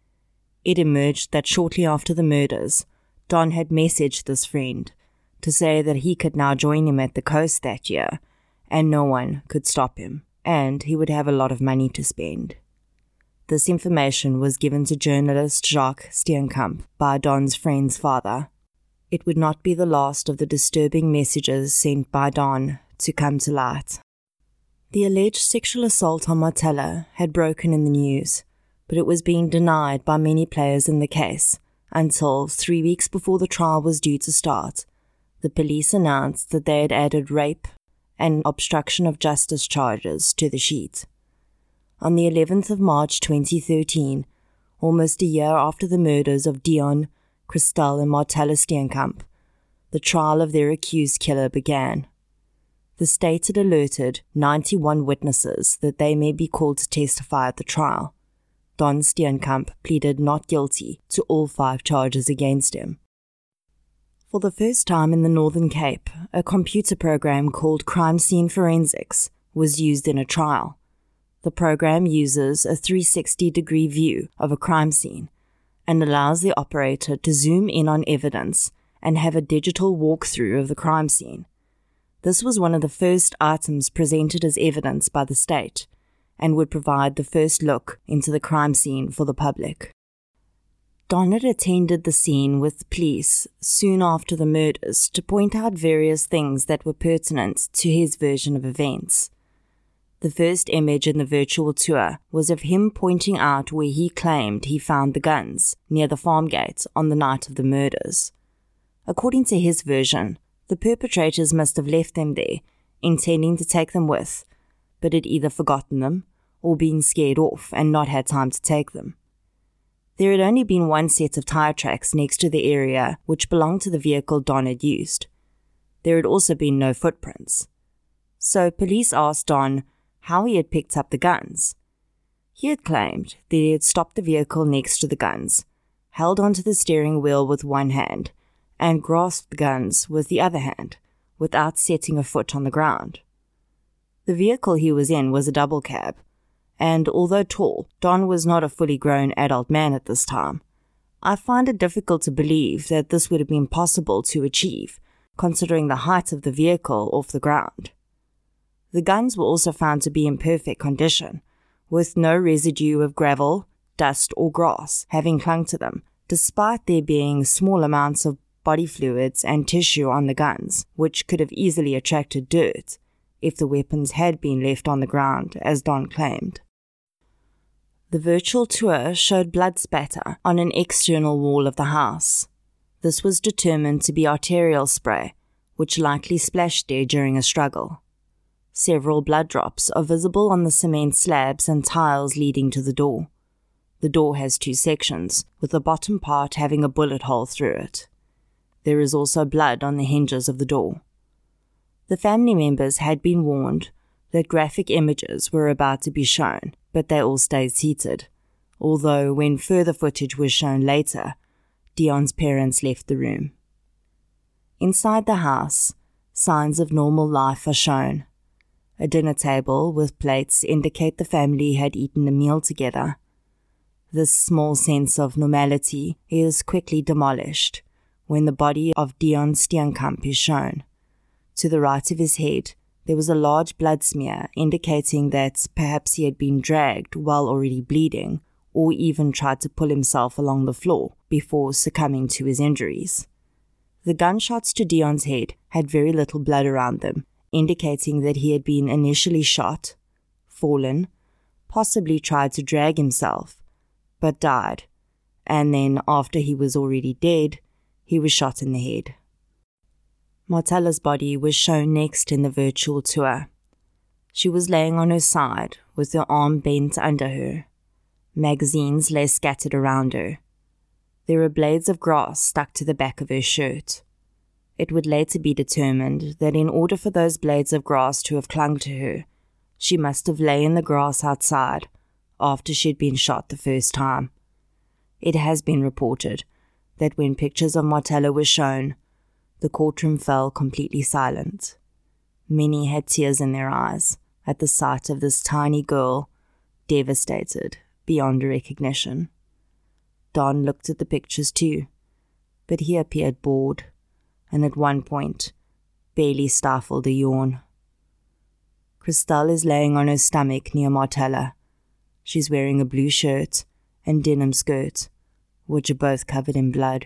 It emerged that shortly after the murders, Don had messaged this friend to say that he could now join him at the coast that year, and no one could stop him, and he would have a lot of money to spend. This information was given to journalist Jacques Steenkamp by Don's friend's father. It would not be the last of the disturbing messages sent by Don to come to light. The alleged sexual assault on Martella had broken in the news, but it was being denied by many players in the case until, three weeks before the trial was due to start, the police announced that they had added rape and obstruction of justice charges to the sheet. On the eleventh of March twenty thirteen, almost a year after the murders of Dion, Christelle and Martella Steenkamp, the trial of their accused killer began. The state had alerted ninety-one witnesses that they may be called to testify at the trial. Don Steenkamp pleaded not guilty to all five charges against him. For the first time in the Northern Cape, a computer program called Crime Scene Forensics was used in a trial. The program uses a three hundred sixty degree view of a crime scene and allows the operator to zoom in on evidence and have a digital walkthrough of the crime scene. This was one of the first items presented as evidence by the state and would provide the first look into the crime scene for the public. Don had attended the scene with police soon after the murders to point out various things that were pertinent to his version of events. The first image in the virtual tour was of him pointing out where he claimed he found the guns, near the farm gate on the night of the murders. According to his version, the perpetrators must have left them there, intending to take them with, but had either forgotten them or been scared off and not had time to take them. There had only been one set of tire tracks next to the area which belonged to the vehicle Don had used. There had also been no footprints. So police asked Don how he had picked up the guns. He had claimed that he had stopped the vehicle next to the guns, held onto the steering wheel with one hand, and grasped the guns with the other hand, without setting a foot on the ground. The vehicle he was in was a double cab, and although tall, Don was not a fully grown adult man at this time. I find it difficult to believe that this would have been possible to achieve, considering the height of the vehicle off the ground. The guns were also found to be in perfect condition, with no residue of gravel, dust or grass having clung to them, despite there being small amounts of body fluids and tissue on the guns, which could have easily attracted dirt if the weapons had been left on the ground, as Don claimed. The virtual tour showed blood spatter on an external wall of the house. This was determined to be arterial spray, which likely splashed there during a struggle. Several blood drops are visible on the cement slabs and tiles leading to the door. The door has two sections, with the bottom part having a bullet hole through it. There is also blood on the hinges of the door. The family members had been warned that graphic images were about to be shown, but they all stayed seated, although when further footage was shown later, Deon's parents left the room. Inside the house, signs of normal life are shown. A dinner table with plates indicate the family had eaten a meal together. This small sense of normality is quickly demolished when the body of Deon Steenkamp is shown. To the right of his head, there was a large blood smear indicating that perhaps he had been dragged while already bleeding, or even tried to pull himself along the floor before succumbing to his injuries. The gunshots to Deon's head had very little blood around them, indicating that he had been initially shot, fallen, possibly tried to drag himself, but died, and then after he was already dead, he was shot in the head. Martella's body was shown next in the virtual tour. She was laying on her side with her arm bent under her. Magazines lay scattered around her. There were blades of grass stuck to the back of her shirt. It would later be determined that in order for those blades of grass to have clung to her, she must have lay in the grass outside after she had been shot the first time. It has been reported that when pictures of Martella were shown, the courtroom fell completely silent. Many had tears in their eyes at the sight of this tiny girl, devastated beyond recognition. Don looked at the pictures too, but he appeared bored, and at one point barely stifled a yawn. Christelle is laying on her stomach near Martella. She's wearing a blue shirt and denim skirt, which are both covered in blood.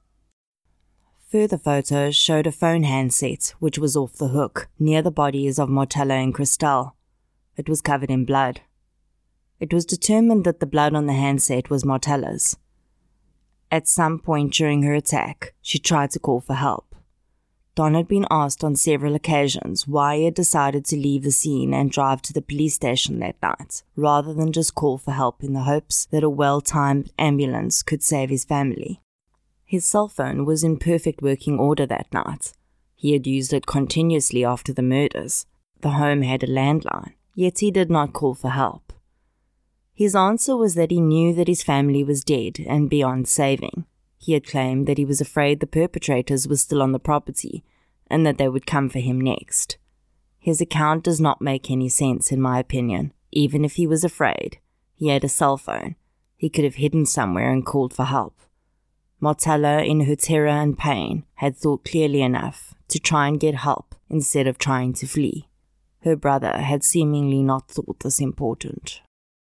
Further photos showed a phone handset which was off the hook near the bodies of Martella and Christelle. It was covered in blood. It was determined that the blood on the handset was Martella's. At some point during her attack, she tried to call for help. Don had been asked on several occasions why he had decided to leave the scene and drive to the police station that night, rather than just call for help in the hopes that a well-timed ambulance could save his family. His cell phone was in perfect working order that night. He had used it continuously after the murders. The home had a landline, yet he did not call for help. His answer was that he knew that his family was dead and beyond saving. He had claimed that he was afraid the perpetrators were still on the property and that they would come for him next. His account does not make any sense in my opinion. Even if he was afraid, he had a cell phone. He could have hidden somewhere and called for help. Martella, in her terror and pain, had thought clearly enough to try and get help instead of trying to flee. Her brother had seemingly not thought this important.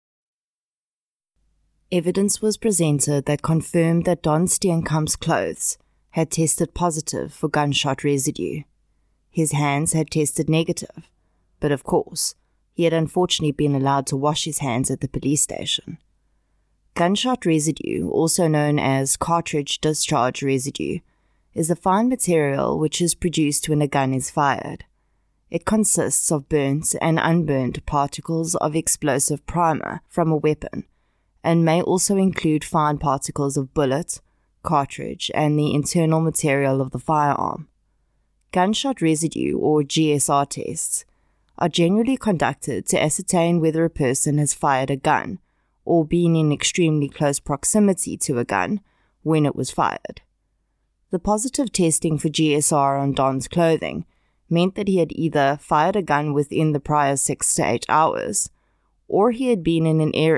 Evidence was presented that confirmed that Don Steenkamp's clothes had tested positive for gunshot residue. His hands had tested negative, but of course, he had unfortunately been allowed to wash his hands at the police station. Gunshot residue, also known as cartridge discharge residue, is a fine material which is produced when a gun is fired. It consists of burnt and unburnt particles of explosive primer from a weapon, and may also include fine particles of bullet, cartridge, and the internal material of the firearm. Gunshot residue, or G S R tests, are generally conducted to ascertain whether a person has fired a gun or been in extremely close proximity to a gun when it was fired. The positive testing for G S R on Don's clothing meant that he had either fired a gun within the prior six to eight hours, or he had been in an area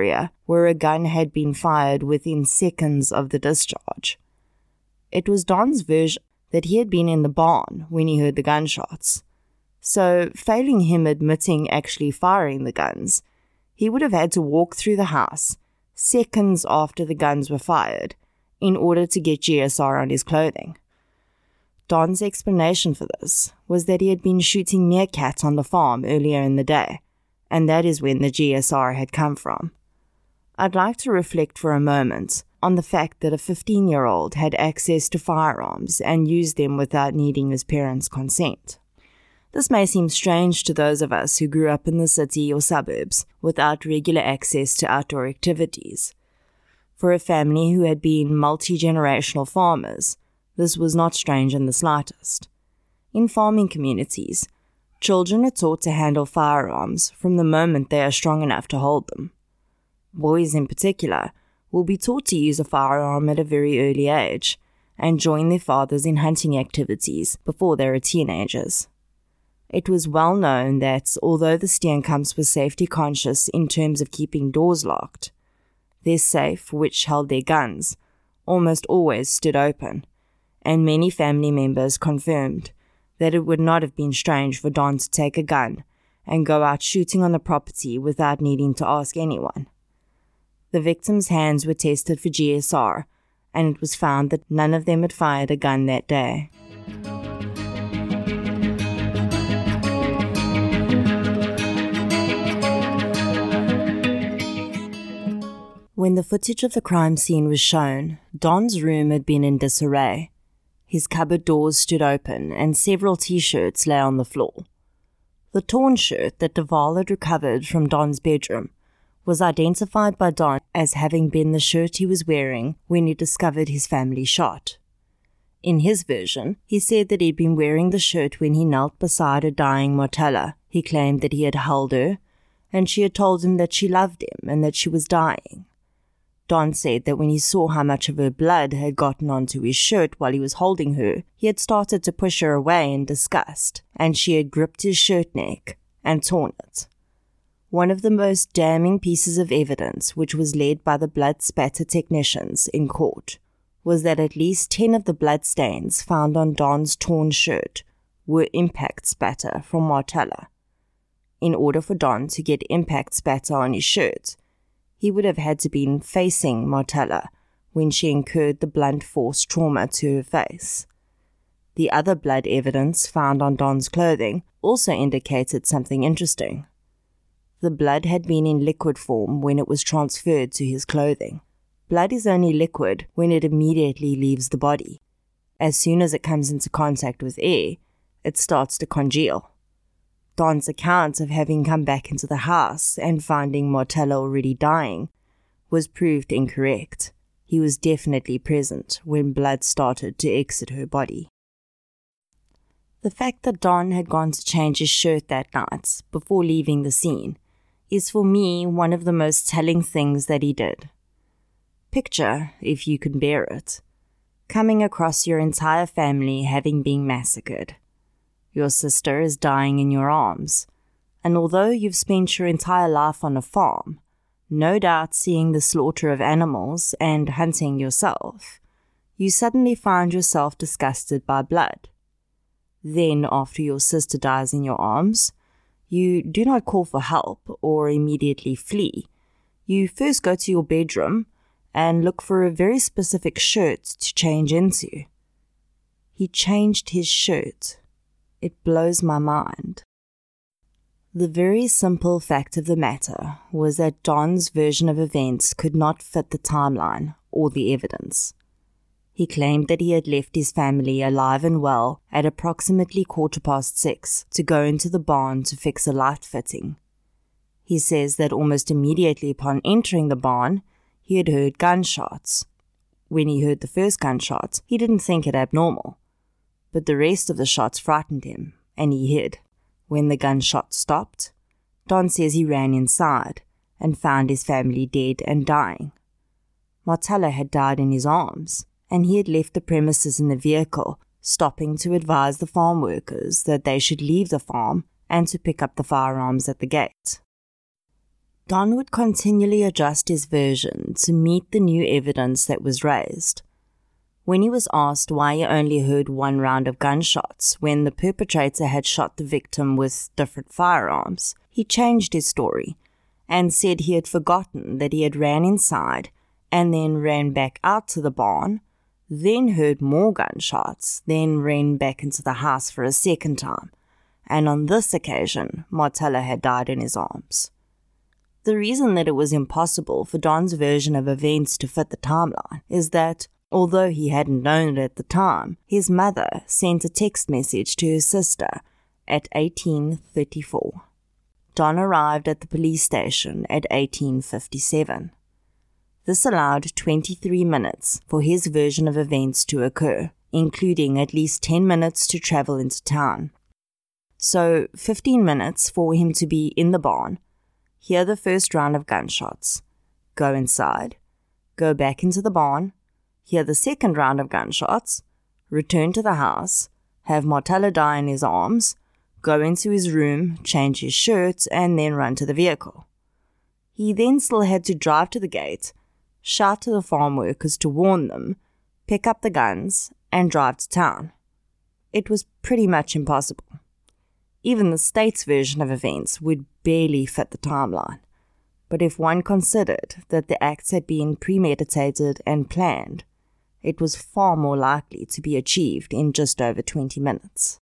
where a gun had been fired within seconds of the discharge. It was Don's version that he had been in the barn when he heard the gunshots, so failing him admitting actually firing the guns, he would have had to walk through the house seconds after the guns were fired in order to get G S R on his clothing. Don's explanation for this was that he had been shooting meerkats on the farm earlier in the day, and that is when the G S R had come from. I'd like to reflect for a moment on the fact that a fifteen-year-old had access to firearms and used them without needing his parents' consent. This may seem strange to those of us who grew up in the city or suburbs without regular access to outdoor activities. For a family who had been multi-generational farmers, this was not strange in the slightest. In farming communities, children are taught to handle firearms from the moment they are strong enough to hold them. Boys in particular will be taught to use a firearm at a very early age and join their fathers in hunting activities before they are teenagers. It was well known that although the Steenkamps were safety conscious in terms of keeping doors locked, their safe, which held their guns, almost always stood open, and many family members confirmed that it would not have been strange for Don to take a gun and go out shooting on the property without needing to ask anyone. The victims' hands were tested for G S R, and it was found that none of them had fired a gun that day. When the footage of the crime scene was shown, Don's room had been in disarray. His cupboard doors stood open and several t-shirts lay on the floor. The torn shirt that Duval had recovered from Don's bedroom was identified by Don as having been the shirt he was wearing when he discovered his family shot. In his version, he said that he'd been wearing the shirt when he knelt beside a dying Martella. He claimed that he had held her, and she had told him that she loved him and that she was dying. Don said that when he saw how much of her blood had gotten onto his shirt while he was holding her, he had started to push her away in disgust, and she had gripped his shirt neck and torn it. One of the most damning pieces of evidence, which was led by the blood spatter technicians in court, was that at least ten of the blood stains found on Don's torn shirt were impact spatter from Martella. In order for Don to get impact spatter on his shirt, he would have had to be facing Martella when she incurred the blunt force trauma to her face. The other blood evidence found on Don's clothing also indicated something interesting. The blood had been in liquid form when it was transferred to his clothing. Blood is only liquid when it immediately leaves the body. As soon as it comes into contact with air, it starts to congeal. Don's account of having come back into the house and finding Martella already dying was proved incorrect. He was definitely present when blood started to exit her body. The fact that Don had gone to change his shirt that night before leaving the scene is for me one of the most telling things that he did. Picture, if you can bear it, coming across your entire family having been massacred. Your sister is dying in your arms, and although you've spent your entire life on a farm, no doubt seeing the slaughter of animals and hunting yourself, you suddenly find yourself disgusted by blood. Then, after your sister dies in your arms, you do not call for help or immediately flee. You first go to your bedroom and look for a very specific shirt to change into. He changed his shirt. It blows my mind. The very simple fact of the matter was that Don's version of events could not fit the timeline or the evidence. He claimed that he had left his family alive and well at approximately quarter past six to go into the barn to fix a light fitting. He says that almost immediately upon entering the barn, he had heard gunshots. When he heard the first gunshot, he didn't think it abnormal, but the rest of the shots frightened him, and he hid. When the gunshot stopped, Don says he ran inside and found his family dead and dying. Martella had died in his arms, and he had left the premises in the vehicle, stopping to advise the farm workers that they should leave the farm and to pick up the firearms at the gate. Don would continually adjust his version to meet the new evidence that was raised. When he was asked why he only heard one round of gunshots when the perpetrator had shot the victim with different firearms, he changed his story and said he had forgotten that he had ran inside and then ran back out to the barn, then heard more gunshots, then ran back into the house for a second time, and on this occasion, Martella had died in his arms. The reason that it was impossible for Don's version of events to fit the timeline is that, although he hadn't known it at the time, his mother sent a text message to her sister at eighteen thirty-four. Don arrived at the police station at eighteen fifty-seven. This allowed twenty-three minutes for his version of events to occur, including at least ten minutes to travel into town. So, fifteen minutes for him to be in the barn, hear the first round of gunshots, go inside, go back into the barn, hear the second round of gunshots, return to the house, have Martella die in his arms, go into his room, change his shirt, and then run to the vehicle. He then still had to drive to the gate, shout to the farm workers to warn them, pick up the guns, and drive to town. It was pretty much impossible. Even the state's version of events would barely fit the timeline. But if one considered that the acts had been premeditated and planned, it was far more likely to be achieved in just over twenty minutes.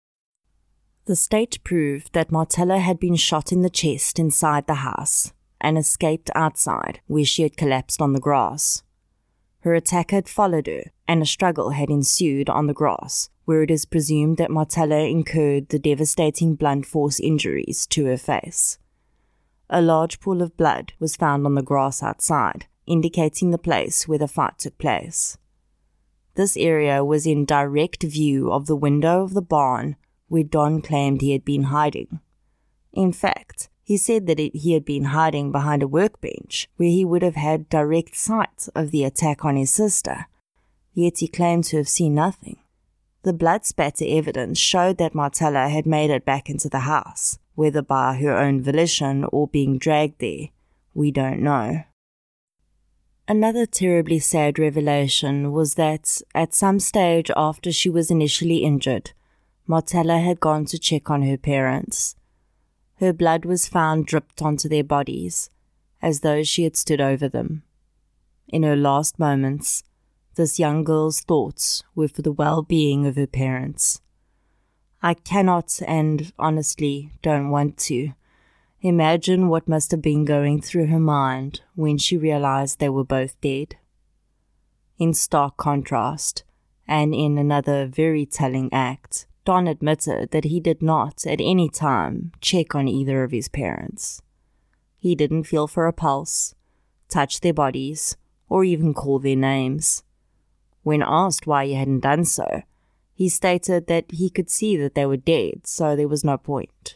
The state proved that Martella had been shot in the chest inside the house and escaped outside, where she had collapsed on the grass. Her attacker had followed her, and a struggle had ensued on the grass, where it is presumed that Martella incurred the devastating blunt force injuries to her face. A large pool of blood was found on the grass outside, indicating the place where the fight took place. This area was in direct view of the window of the barn where Don claimed he had been hiding. In fact, he said that it, he had been hiding behind a workbench where he would have had direct sight of the attack on his sister, yet he claimed to have seen nothing. The blood spatter evidence showed that Martella had made it back into the house, whether by her own volition or being dragged there, we don't know. Another terribly sad revelation was that, at some stage after she was initially injured, Martella had gone to check on her parents. Her blood was found dripped onto their bodies, as though she had stood over them. In her last moments, this young girl's thoughts were for the well-being of her parents. I cannot, and honestly don't want to, imagine what must have been going through her mind when she realized they were both dead. In stark contrast, and in another very telling act, Don admitted that he did not at any time check on either of his parents. He didn't feel for a pulse, touch their bodies, or even call their names. When asked why he hadn't done so, he stated that he could see that they were dead, so there was no point.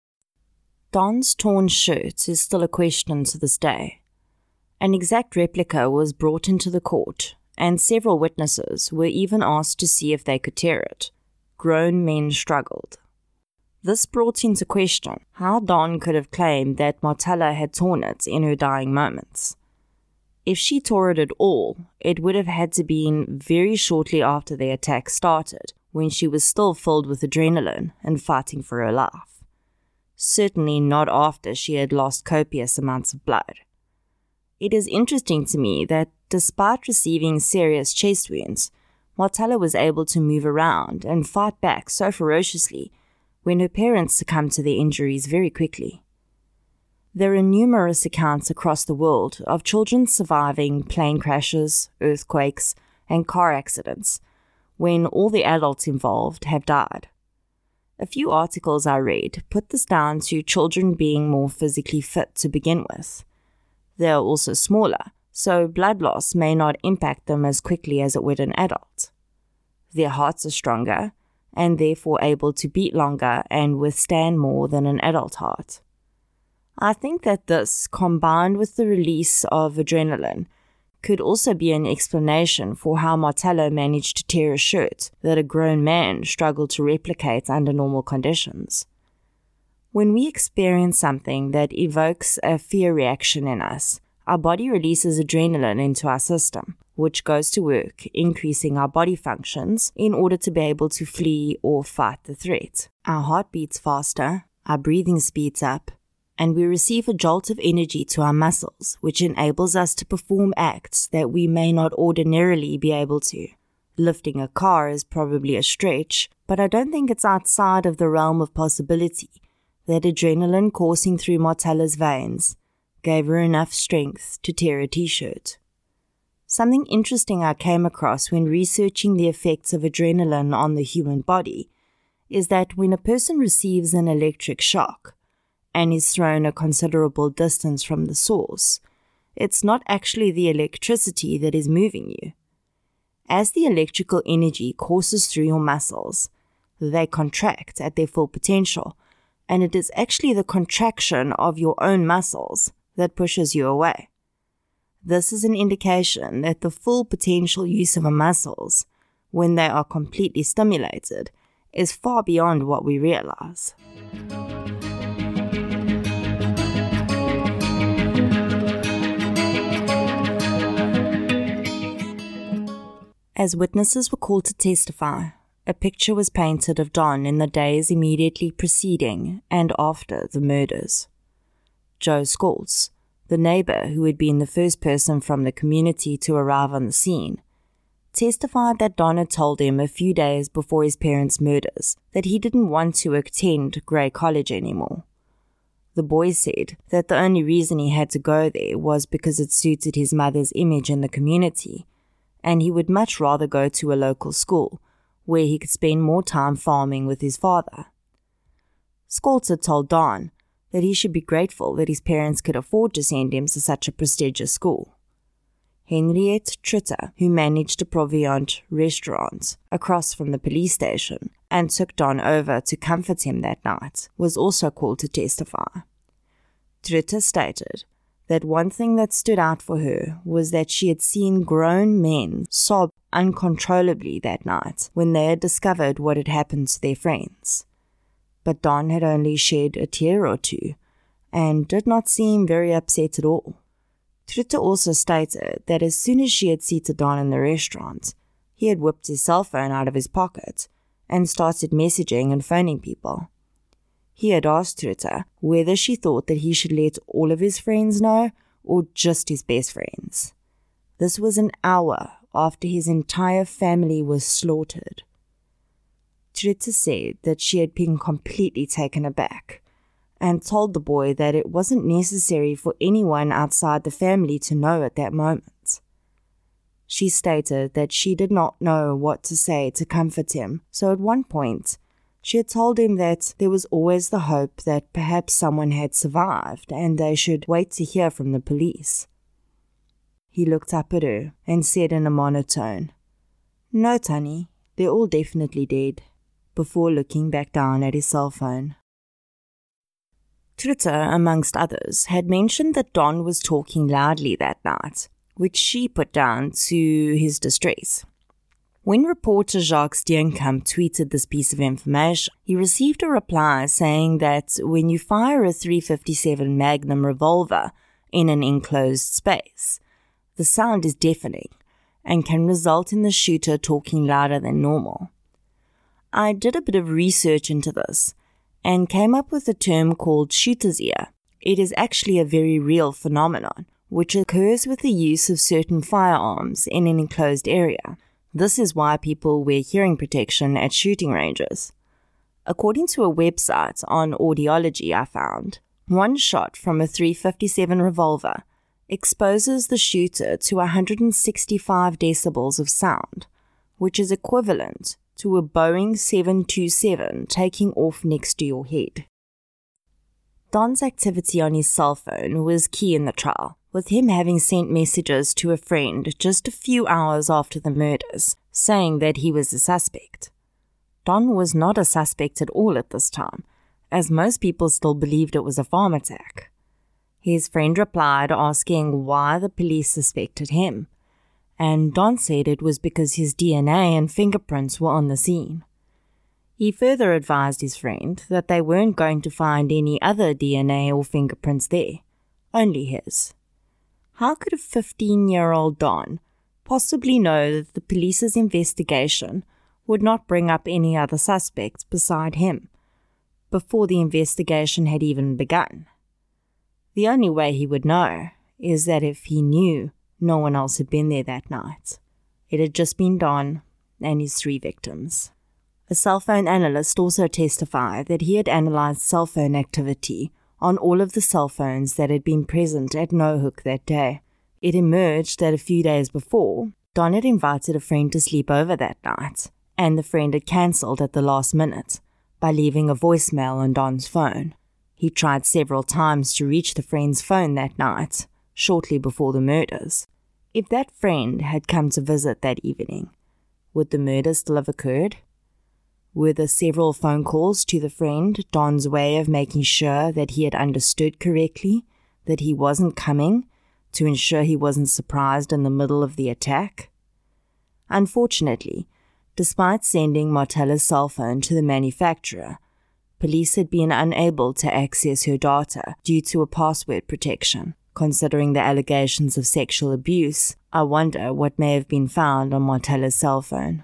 Don's torn shirt is still a question to this day. An exact replica was brought into the court, and several witnesses were even asked to see if they could tear it. Grown men struggled. This brought into question how Don could have claimed that Martella had torn it in her dying moments. If she tore it at all, it would have had to been very shortly after the attack started, when she was still filled with adrenaline and fighting for her life. Certainly not after she had lost copious amounts of blood. It is interesting to me that despite receiving serious chest wounds, Martella was able to move around and fight back so ferociously when her parents succumbed to their injuries very quickly. There are numerous accounts across the world of children surviving plane crashes, earthquakes, and car accidents when all the adults involved have died. A few articles I read put this down to children being more physically fit to begin with. They are also smaller, so blood loss may not impact them as quickly as it would an adult. Their hearts are stronger, and therefore able to beat longer and withstand more than an adult heart. I think that this, combined with the release of adrenaline, could also be an explanation for how Martella managed to tear a shirt that a grown man struggled to replicate under normal conditions. When we experience something that evokes a fear reaction in us, our body releases adrenaline into our system, which goes to work increasing our body functions in order to be able to flee or fight the threat. Our heart beats faster, our breathing speeds up, and we receive a jolt of energy to our muscles, which enables us to perform acts that we may not ordinarily be able to. Lifting a car is probably a stretch, but I don't think it's outside of the realm of possibility that adrenaline coursing through Martella's veins gave her enough strength to tear a t-shirt. Something interesting I came across when researching the effects of adrenaline on the human body is that when a person receives an electric shock and is thrown a considerable distance from the source, it's not actually the electricity that is moving you. As the electrical energy courses through your muscles, they contract at their full potential, and it is actually the contraction of your own muscles that pushes you away. This is an indication that the full potential use of our muscles, when they are completely stimulated, is far beyond what we realize. As witnesses were called to testify, a picture was painted of Don in the days immediately preceding and after the murders. Joe Scalz, the neighbor who had been the first person from the community to arrive on the scene, testified that Don had told him a few days before his parents' murders that he didn't want to attend Grey College anymore. The boy said that the only reason he had to go there was because it suited his mother's image in the community, and he would much rather go to a local school where he could spend more time farming with his father. Scalz had told Don that he should be grateful that his parents could afford to send him to such a prestigious school. Henriette Tritter, who managed a Proviant restaurant across from the police station and took Don over to comfort him that night, was also called to testify. Tritter stated that one thing that stood out for her was that she had seen grown men sob uncontrollably that night when they had discovered what had happened to their friends. But Don had only shed a tear or two and did not seem very upset at all. Tritter also stated that as soon as she had seated Don in the restaurant, he had whipped his cell phone out of his pocket and started messaging and phoning people. He had asked Tritter whether she thought that he should let all of his friends know or just his best friends. This was an hour after his entire family was slaughtered. Tritter said that she had been completely taken aback and told the boy that it wasn't necessary for anyone outside the family to know at that moment. She stated that she did not know what to say to comfort him, so at one point, she had told him that there was always the hope that perhaps someone had survived and they should wait to hear from the police. He looked up at her and said in a monotone, "No, Tunny, they're all definitely dead," before looking back down at his cell phone. Tritter, amongst others, had mentioned that Don was talking loudly that night, which she put down to his distress. When reporter Jacques Steenkamp tweeted this piece of information, he received a reply saying that when you fire a three fifty-seven Magnum revolver in an enclosed space, the sound is deafening and can result in the shooter talking louder than normal. I did a bit of research into this and came up with a term called shooter's ear. It is actually a very real phenomenon, which occurs with the use of certain firearms in an enclosed area. This is why people wear hearing protection at shooting ranges. According to a website on Audiology I found, one shot from a three fifty-seven revolver exposes the shooter to one hundred sixty-five decibels of sound, which is equivalent to a Boeing seven twenty-seven taking off next to your head. Don's activity on his cell phone was key in the trial, with him having sent messages to a friend just a few hours after the murders, saying that he was a suspect. Don was not a suspect at all at this time, as most people still believed it was a farm attack. His friend replied asking why the police suspected him, and Don said it was because his D N A and fingerprints were on the scene. He further advised his friend that they weren't going to find any other D N A or fingerprints there, only his. How could a fifteen-year-old Don possibly know that the police's investigation would not bring up any other suspects beside him before the investigation had even begun? The only way he would know is that if he knew no one else had been there that night. It had just been Don and his three victims. A cell phone analyst also testified that he had analyzed cell phone activity on all of the cell phones that had been present at No Hook that day. It emerged that a few days before, Don had invited a friend to sleep over that night, and the friend had cancelled at the last minute by leaving a voicemail on Don's phone. He tried several times to reach the friend's phone that night, shortly before the murders. If that friend had come to visit that evening, would the murder still have occurred? Were the several phone calls to the friend Don's way of making sure that he had understood correctly, that he wasn't coming, to ensure he wasn't surprised in the middle of the attack? Unfortunately, despite sending Martella's cell phone to the manufacturer, police had been unable to access her data due to a password protection. Considering the allegations of sexual abuse, I wonder what may have been found on Martella's cell phone.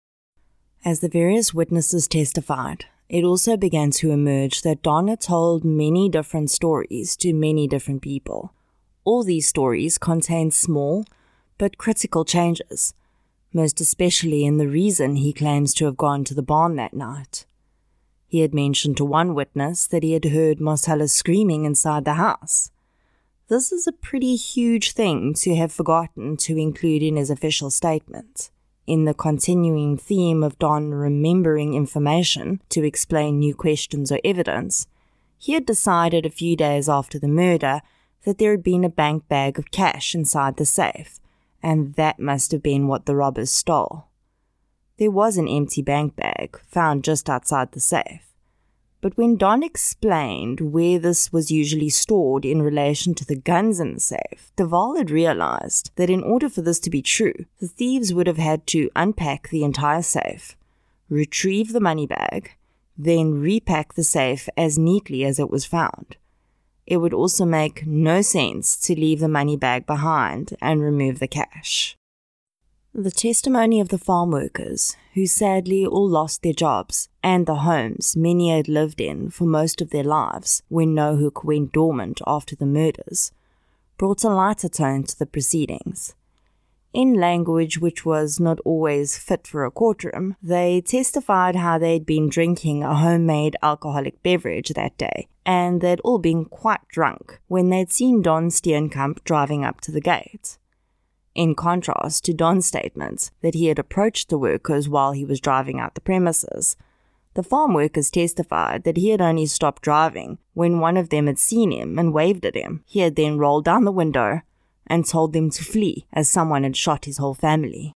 As the various witnesses testified, it also began to emerge that Don had told many different stories to many different people. All these stories contained small but critical changes, most especially in the reason he claims to have gone to the barn that night. He had mentioned to one witness that he had heard Marcella screaming inside the house. This is a pretty huge thing to have forgotten to include in his official statement. In the continuing theme of Don remembering information to explain new questions or evidence, he had decided a few days after the murder that there had been a bank bag of cash inside the safe, and that must have been what the robbers stole. There was an empty bank bag found just outside the safe. But when Don explained where this was usually stored in relation to the guns in the safe, Duval had realized that in order for this to be true, the thieves would have had to unpack the entire safe, retrieve the money bag, then repack the safe as neatly as it was found. It would also make no sense to leave the money bag behind and remove the cash. The testimony of the farm workers, who sadly all lost their jobs, and the homes many had lived in for most of their lives when No Hook went dormant after the murders, brought a lighter tone to the proceedings. In language which was not always fit for a courtroom, they testified how they'd been drinking a homemade alcoholic beverage that day, and they'd all been quite drunk when they'd seen Don Steenkamp driving up to the gate. In contrast to Don's statement that he had approached the workers while he was driving out the premises, the farm workers testified that he had only stopped driving when one of them had seen him and waved at him. He had then rolled down the window and told them to flee as someone had shot his whole family.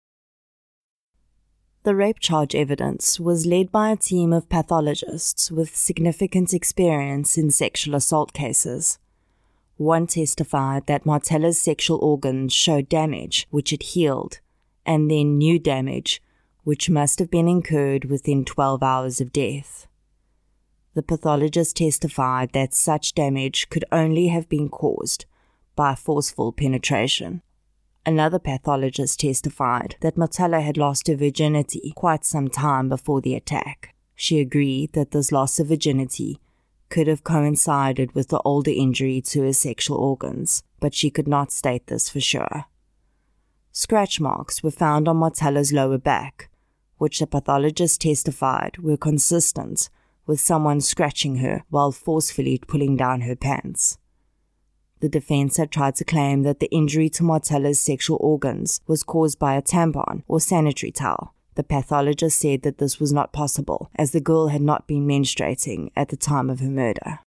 The rape charge evidence was led by a team of pathologists with significant experience in sexual assault cases. One testified that Martella's sexual organs showed damage which had healed, and then new damage which must have been incurred within twelve hours of death. The pathologist testified that such damage could only have been caused by forceful penetration. Another pathologist testified that Martella had lost her virginity quite some time before the attack. She agreed that this loss of virginity could have coincided with the older injury to her sexual organs, but she could not state this for sure. Scratch marks were found on Martella's lower back, which the pathologist testified were consistent with someone scratching her while forcefully pulling down her pants. The defense had tried to claim that the injury to Martella's sexual organs was caused by a tampon or sanitary towel. The pathologist said that this was not possible, as the girl had not been menstruating at the time of her murder.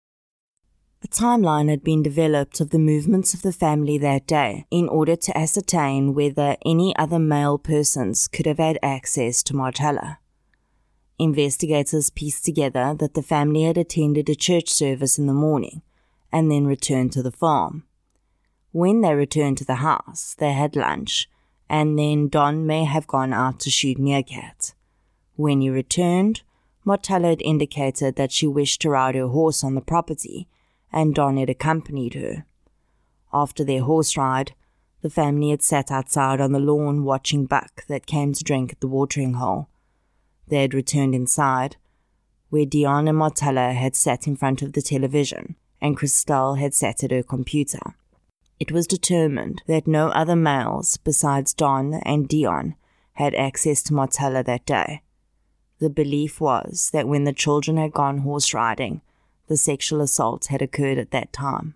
A timeline had been developed of the movements of the family that day in order to ascertain whether any other male persons could have had access to Martella. Investigators pieced together that the family had attended a church service in the morning and then returned to the farm. When they returned to the house, they had lunch, and then Don may have gone out to shoot meerkat. When he returned, Martella had indicated that she wished to ride her horse on the property, and Don had accompanied her. After their horse ride, the family had sat outside on the lawn watching Buck that came to drink at the watering hole. They had returned inside, where Dion and Martella had sat in front of the television, and Christelle had sat at her computer. It was determined that no other males besides Don and Dion had access to Martella that day. The belief was that when the children had gone horse riding, the sexual assault had occurred at that time.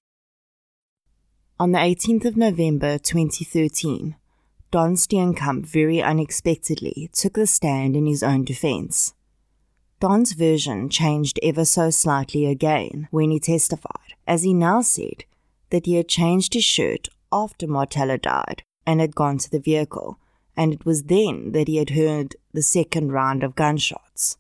On the eighteenth of November twenty thirteen, Don Steenkamp very unexpectedly took the stand in his own defense. Don's version changed ever so slightly again when he testified, as he now said that he had changed his shirt after Martella died and had gone to the vehicle, and it was then that he had heard the second round of gunshots.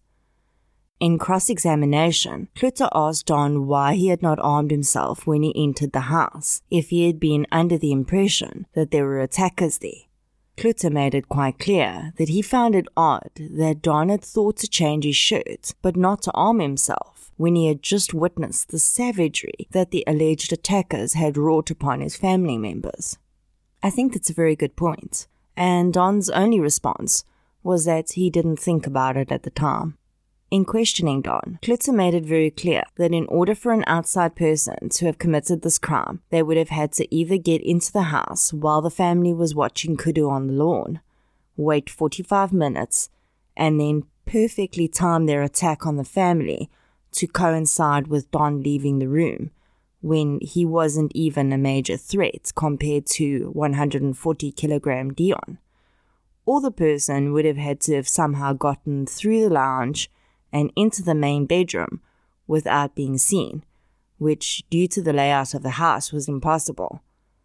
In cross-examination, Klute asked Don why he had not armed himself when he entered the house, if he had been under the impression that there were attackers there. Klute made it quite clear that he found it odd that Don had thought to change his shirt, but not to arm himself, when he had just witnessed the savagery that the alleged attackers had wrought upon his family members. I think that's a very good point, and Don's only response was that he didn't think about it at the time. In questioning Don, Klute made it very clear that in order for an outside person to have committed this crime, they would have had to either get into the house while the family was watching kudu on the lawn, wait forty-five minutes, and then perfectly time their attack on the family to coincide with Don leaving the room, when he wasn't even a major threat compared to one hundred forty kilogram Dion. Or the person would have had to have somehow gotten through the lounge and into the main bedroom without being seen, which, due to the layout of the house, was impossible.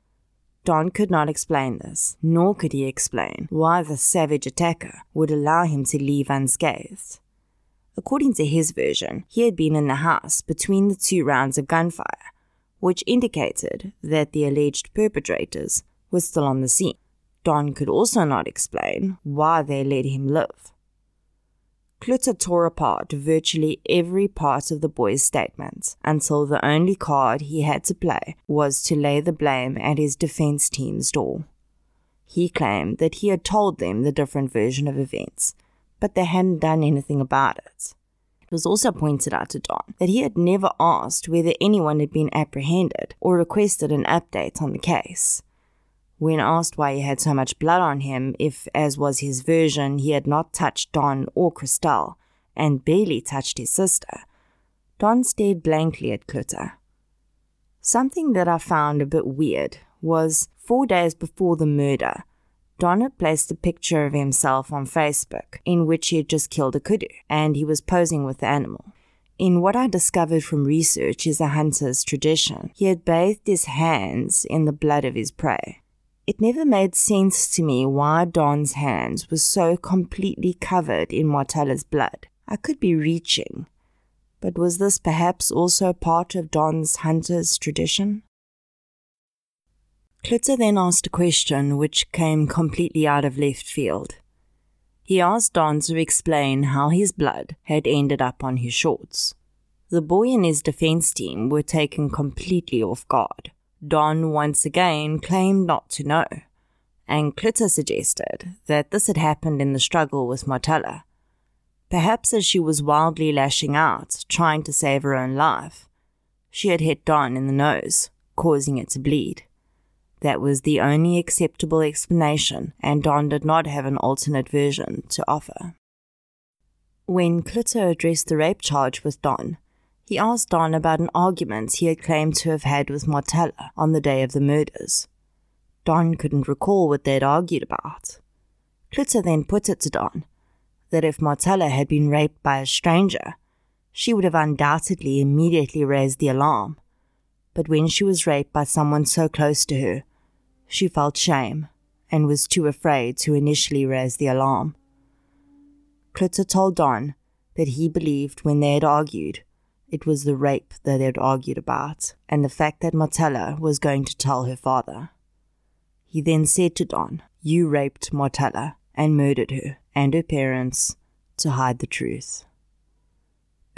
Don could not explain this, nor could he explain why the savage attacker would allow him to leave unscathed. According to his version, he had been in the house between the two rounds of gunfire, which indicated that the alleged perpetrators were still on the scene. Don could also not explain why they let him live. Klute tore apart virtually every part of the boy's statement until the only card he had to play was to lay the blame at his defense team's door. He claimed that he had told them the different version of events, but they hadn't done anything about it. It was also pointed out to Don that he had never asked whether anyone had been apprehended or requested an update on the case. When asked why he had so much blood on him, if, as was his version, he had not touched Don or Christelle, and barely touched his sister, Don stared blankly at Klute. Something that I found a bit weird was, four days before the murder, Don had placed a picture of himself on Facebook in which he had just killed a kudu, and he was posing with the animal. In what I discovered from research is a hunter's tradition, he had bathed his hands in the blood of his prey. It never made sense to me why Don's hands were so completely covered in Martella's blood. I could be reaching, but was this perhaps also part of Don's hunter's tradition? Klute then asked a question which came completely out of left field. He asked Don to explain how his blood had ended up on his shorts. The boy and his defense team were taken completely off guard. Don once again claimed not to know, and Klute suggested that this had happened in the struggle with Martella. Perhaps as she was wildly lashing out, trying to save her own life, she had hit Don in the nose, causing it to bleed. That was the only acceptable explanation, and Don did not have an alternate version to offer. When Klute addressed the rape charge with Don, he asked Don about an argument he had claimed to have had with Martella on the day of the murders. Don couldn't recall what they had argued about. Klute then put it to Don that if Martella had been raped by a stranger, she would have undoubtedly immediately raised the alarm. But when she was raped by someone so close to her, she felt shame and was too afraid to initially raise the alarm. Klute told Don that he believed when they had argued, it was the rape that they had argued about, and the fact that Martella was going to tell her father. He then said to Don, "You raped Martella and murdered her and her parents to hide the truth."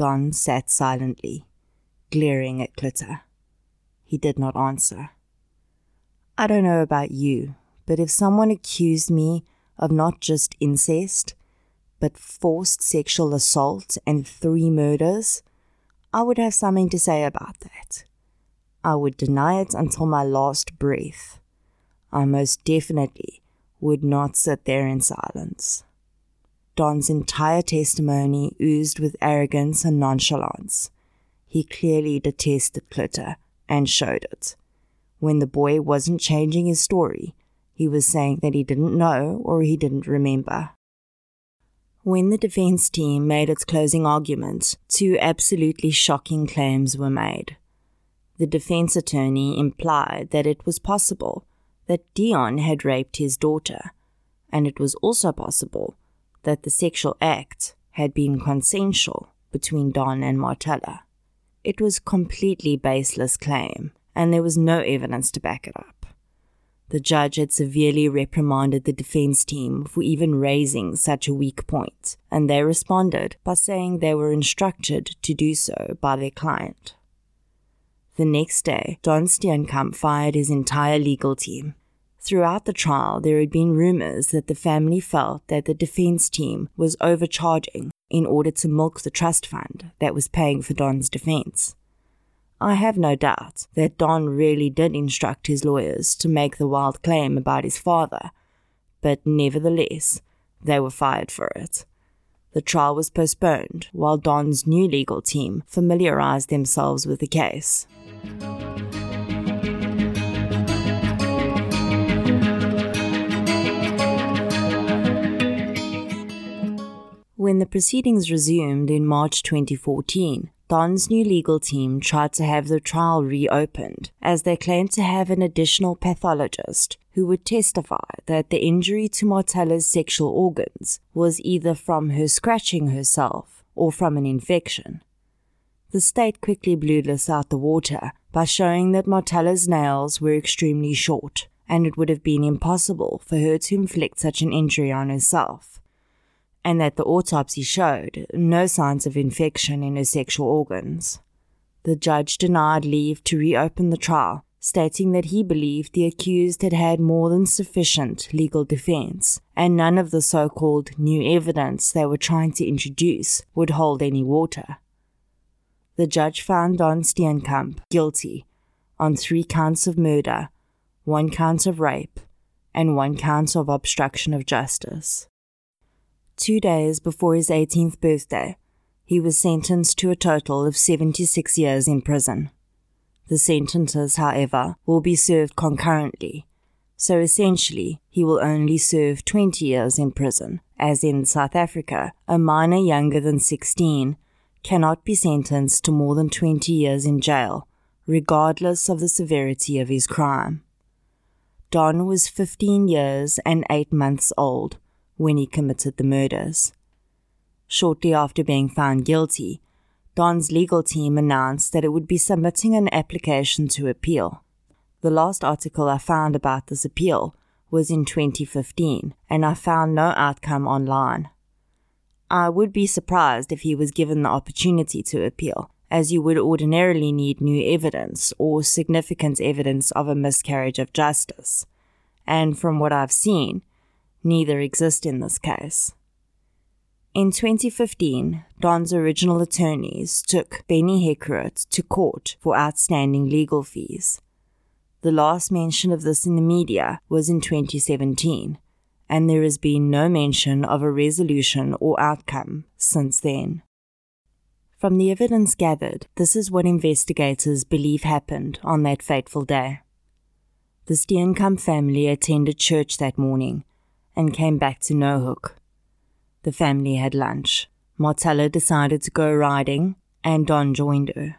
Don sat silently, glaring at Clitter. He did not answer. I don't know about you, but if someone accused me of not just incest, but forced sexual assault and three murders, I would have something to say about that. I would deny it until my last breath. I most definitely would not sit there in silence. Don's entire testimony oozed with arrogance and nonchalance. He clearly detested Clitter and showed it. When the boy wasn't changing his story, he was saying that he didn't know or he didn't remember. When the defense team made its closing argument, two absolutely shocking claims were made. The defense attorney implied that it was possible that Dion had raped his daughter, and it was also possible that the sexual act had been consensual between Don and Martella. It was a completely baseless claim, and there was no evidence to back it up. The judge had severely reprimanded the defense team for even raising such a weak point, and they responded by saying they were instructed to do so by their client. The next day, Don Steenkamp fired his entire legal team. Throughout the trial, there had been rumors that the family felt that the defense team was overcharging in order to milk the trust fund that was paying for Don's defense. I have no doubt that Don really did instruct his lawyers to make the wild claim about his father, but nevertheless, they were fired for it. The trial was postponed while Don's new legal team familiarized themselves with the case. When the proceedings resumed in March twenty fourteen, Don's new legal team tried to have the trial reopened, as they claimed to have an additional pathologist who would testify that the injury to Martella's sexual organs was either from her scratching herself or from an infection. The state quickly blew this out the water by showing that Martella's nails were extremely short, and it would have been impossible for her to inflict such an injury on herself, and that the autopsy showed no signs of infection in her sexual organs. The judge denied leave to reopen the trial, stating that he believed the accused had had more than sufficient legal defense, and none of the so-called new evidence they were trying to introduce would hold any water. The judge found Don Steenkamp guilty on three counts of murder, one count of rape, and one count of obstruction of justice. Two days before his eighteenth birthday, he was sentenced to a total of seventy-six years in prison. The sentences, however, will be served concurrently, so essentially he will only serve twenty years in prison, as in South Africa, a minor younger than sixteen cannot be sentenced to more than twenty years in jail, regardless of the severity of his crime. Don was fifteen years and eight months old when he committed the murders. Shortly after being found guilty, Don's legal team announced that it would be submitting an application to appeal. The last article I found about this appeal was in twenty fifteen, and I found no outcome online. I would be surprised if he was given the opportunity to appeal, as you would ordinarily need new evidence or significant evidence of a miscarriage of justice, and from what I've seen, neither exist in this case. In twenty fifteen, Don's original attorneys took Benny Heckerott to court for outstanding legal fees. The last mention of this in the media was in twenty seventeen, and there has been no mention of a resolution or outcome since then. From the evidence gathered, this is what investigators believe happened on that fateful day. The Steenkamp family attended church that morning and came back to Nohoek. The family had lunch. Martella decided to go riding, and Don joined her.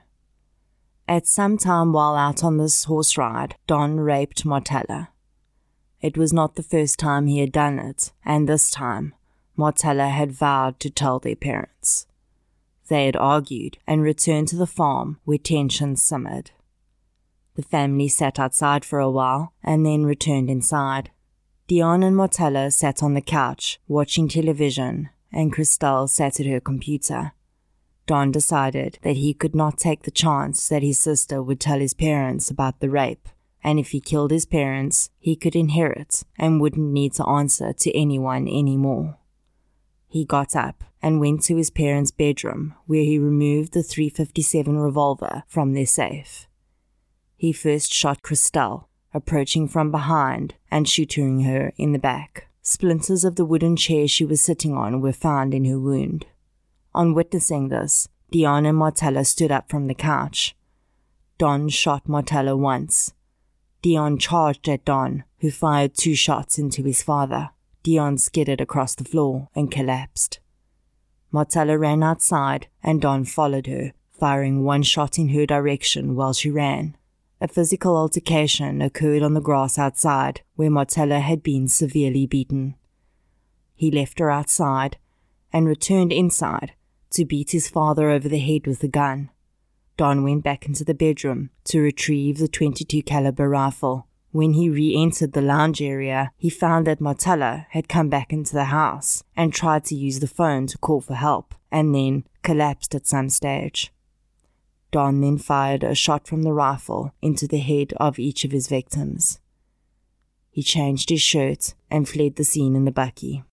At some time while out on this horse ride, Don raped Martella. It was not the first time he had done it, and this time, Martella had vowed to tell their parents. They had argued and returned to the farm where tension simmered. The family sat outside for a while and then returned inside. Dion and Martella sat on the couch watching television, and Christelle sat at her computer. Don decided that he could not take the chance that his sister would tell his parents about the rape, and if he killed his parents, he could inherit and wouldn't need to answer to anyone anymore. He got up and went to his parents' bedroom, where he removed the three fifty-seven revolver from their safe. He first shot Christelle, approaching from behind and shooting her in the back. Splinters of the wooden chair she was sitting on were found in her wound. On witnessing this, Dion and Martella stood up from the couch. Don shot Martella once. Dion charged at Don, who fired two shots into his father. Dion skidded across the floor and collapsed. Martella ran outside and Don followed her, firing one shot in her direction while she ran. A physical altercation occurred on the grass outside, where Martella had been severely beaten. He left her outside and returned inside to beat his father over the head with a gun. Don went back into the bedroom to retrieve the twenty-two caliber rifle. When he re-entered the lounge area, he found that Martella had come back into the house and tried to use the phone to call for help, and then collapsed at some stage. Don then fired a shot from the rifle into the head of each of his victims. He changed his shirt and fled the scene in the bakkie.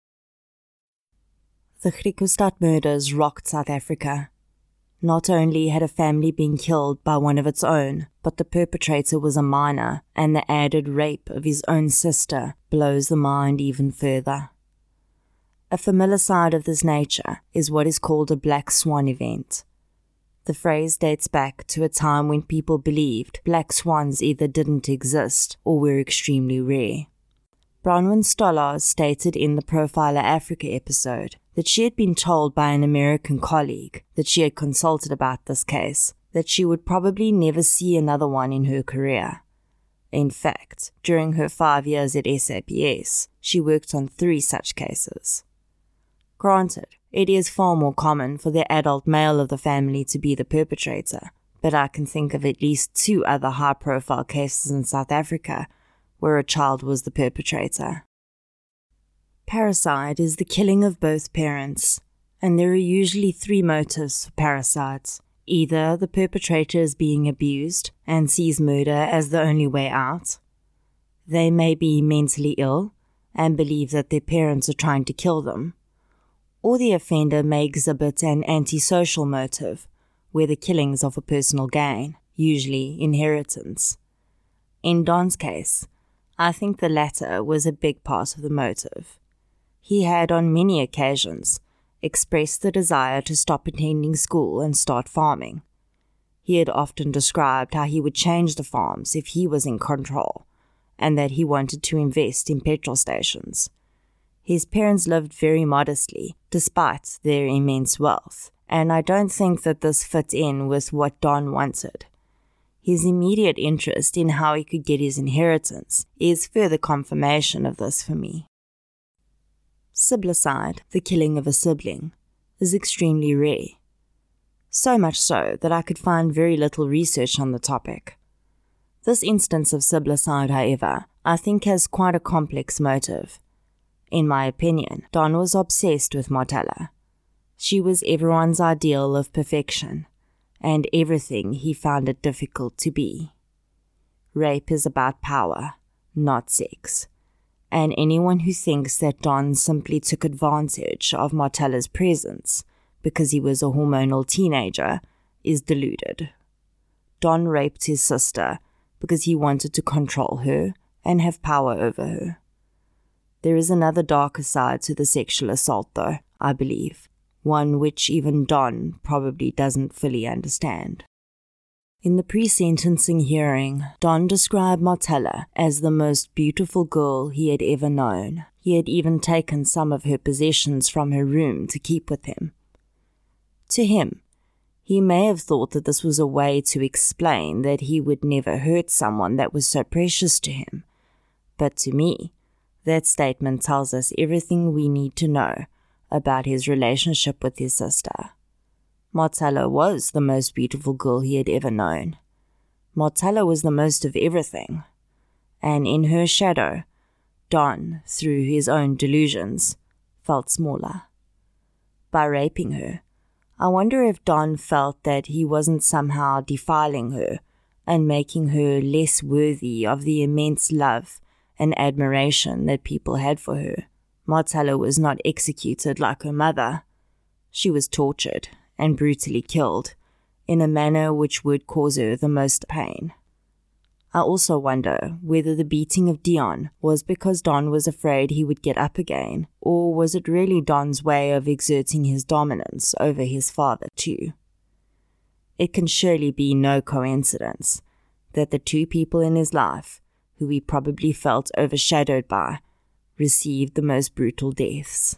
The Griquastad murders rocked South Africa. Not only had a family been killed by one of its own, but the perpetrator was a minor, and the added rape of his own sister blows the mind even further. A familicide of this nature is what is called a black swan event. The phrase dates back to a time when people believed black swans either didn't exist or were extremely rare. Bronwyn Stolar stated in the Profiler Africa episode that she had been told by an American colleague that she had consulted about this case that she would probably never see another one in her career. In fact, during her five years at S A P S, she worked on three such cases. Granted, it is far more common for the adult male of the family to be the perpetrator, but I can think of at least two other high-profile cases in South Africa where a child was the perpetrator. Parricide is the killing of both parents, and there are usually three motives for parricides. Either the perpetrator is being abused and sees murder as the only way out. They may be mentally ill and believe that their parents are trying to kill them. Or the offender may exhibit an antisocial motive, where the killings are for personal gain, usually inheritance. In Don's case, I think the latter was a big part of the motive. He had on many occasions expressed the desire to stop attending school and start farming. He had often described how he would change the farms if he was in control, and that he wanted to invest in petrol stations. His parents lived very modestly, despite their immense wealth, and I don't think that this fit in with what Don wanted. His immediate interest in how he could get his inheritance is further confirmation of this for me. Siblicide, the killing of a sibling, is extremely rare. So much so that I could find very little research on the topic. This instance of siblicide, however, I think has quite a complex motive. In my opinion, Don was obsessed with Martella. She was everyone's ideal of perfection, and everything he found it difficult to be. Rape is about power, not sex, and anyone who thinks that Don simply took advantage of Martella's presence because he was a hormonal teenager is deluded. Don raped his sister because he wanted to control her and have power over her. There is another darker side to the sexual assault though, I believe, one which even Don probably doesn't fully understand. In the pre-sentencing hearing, Don described Martella as the most beautiful girl he had ever known. He had even taken some of her possessions from her room to keep with him. To him, he may have thought that this was a way to explain that he would never hurt someone that was so precious to him. But to me, that statement tells us everything we need to know about his relationship with his sister. Martella was the most beautiful girl he had ever known. Martella was the most of everything. And in her shadow, Don, through his own delusions, felt smaller. By raping her, I wonder if Don felt that he wasn't somehow defiling her and making her less worthy of the immense love and admiration that people had for her. Marcella was not executed like her mother. She was tortured and brutally killed in a manner which would cause her the most pain. I also wonder whether the beating of Dion was because Don was afraid he would get up again, or was it really Don's way of exerting his dominance over his father too? It can surely be no coincidence that the two people in his life, who he probably felt overshadowed by, received the most brutal deaths.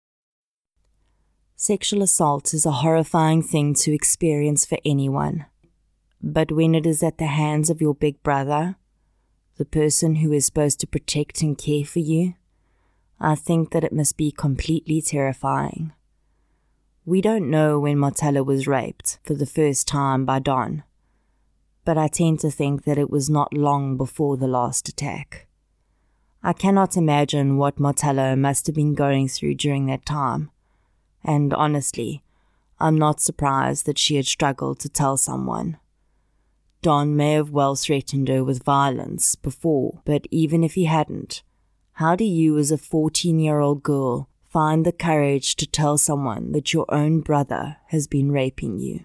Sexual assault is a horrifying thing to experience for anyone. But when it is at the hands of your big brother, the person who is supposed to protect and care for you, I think that it must be completely terrifying. We don't know when Marcella was raped for the first time by Don, but I tend to think that it was not long before the last attack. I cannot imagine what Marcella must have been going through during that time, and honestly, I'm not surprised that she had struggled to tell someone. Don may have well threatened her with violence before, but even if he hadn't, how do you as a fourteen-year-old girl find the courage to tell someone that your own brother has been raping you?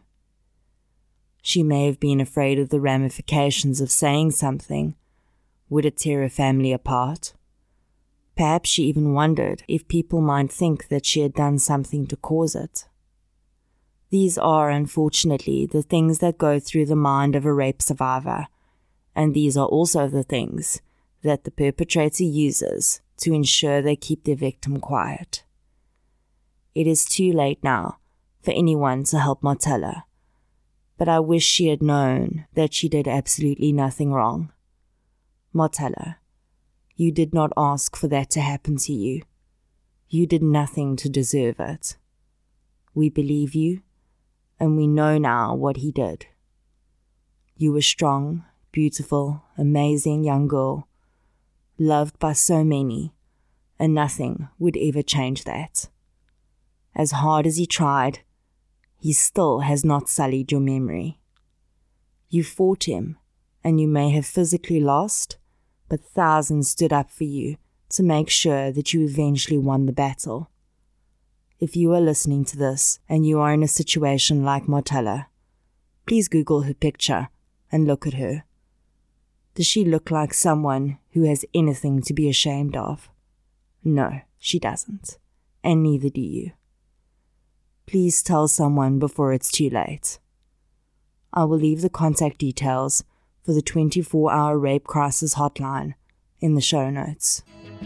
She may have been afraid of the ramifications of saying something. Would it tear her family apart? Perhaps she even wondered if people might think that she had done something to cause it. These are, unfortunately, the things that go through the mind of a rape survivor, and these are also the things that the perpetrator uses to ensure they keep their victim quiet. It is too late now for anyone to help Marcella, but I wish she had known that she did absolutely nothing wrong. Marcella, you did not ask for that to happen to you. You did nothing to deserve it. We believe you, and we know now what he did. You were strong, beautiful, amazing young girl, loved by so many, and nothing would ever change that. As hard as he tried, he still has not sullied your memory. You fought him, and you may have physically lost, but thousands stood up for you to make sure that you eventually won the battle. If you are listening to this and you are in a situation like Marcella, please Google her picture and look at her. Does she look like someone who has anything to be ashamed of? No, she doesn't, and neither do you. Please tell someone before it's too late. I will leave the contact details for the twenty-four hour Rape Crisis Hotline in the show notes.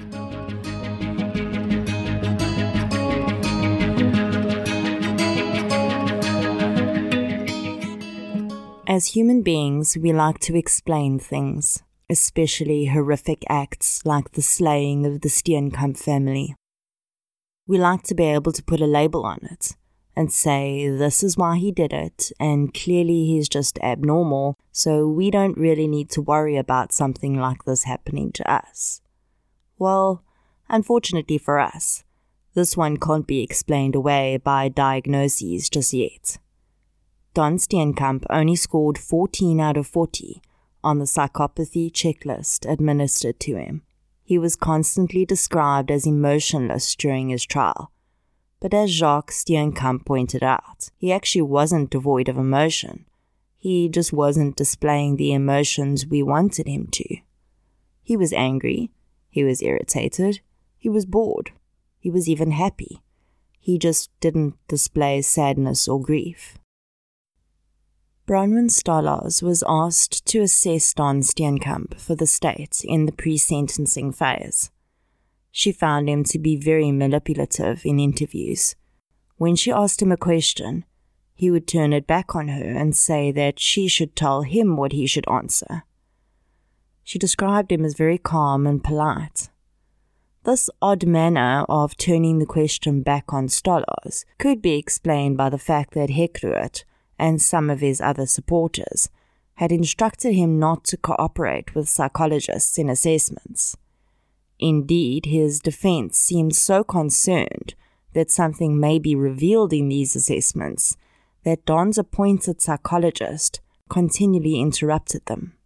As human beings, we like to explain things, especially horrific acts like the slaying of the Steenkamp family. We like to be able to put a label on it and say this is why he did it, and clearly he's just abnormal, so we don't really need to worry about something like this happening to us. Well, unfortunately for us, this one can't be explained away by diagnoses just yet. Don Steenkamp only scored fourteen out of forty on the psychopathy checklist administered to him. He was constantly described as emotionless during his trial. But as Jacques Steenkamp pointed out, he actually wasn't devoid of emotion. He just wasn't displaying the emotions we wanted him to. He was angry, he was irritated, he was bored, he was even happy. He just didn't display sadness or grief. Bronwyn Stallars was asked to assess Don Steenkamp for the state in the pre-sentencing phase. She found him to be very manipulative in interviews. When she asked him a question, he would turn it back on her and say that she should tell him what he should answer. She described him as very calm and polite. This odd manner of turning the question back on Stallars could be explained by the fact that Hekruet and some of his other supporters had instructed him not to cooperate with psychologists in assessments. Indeed, his defense seemed so concerned that something may be revealed in these assessments that Don's appointed psychologist continually interrupted them.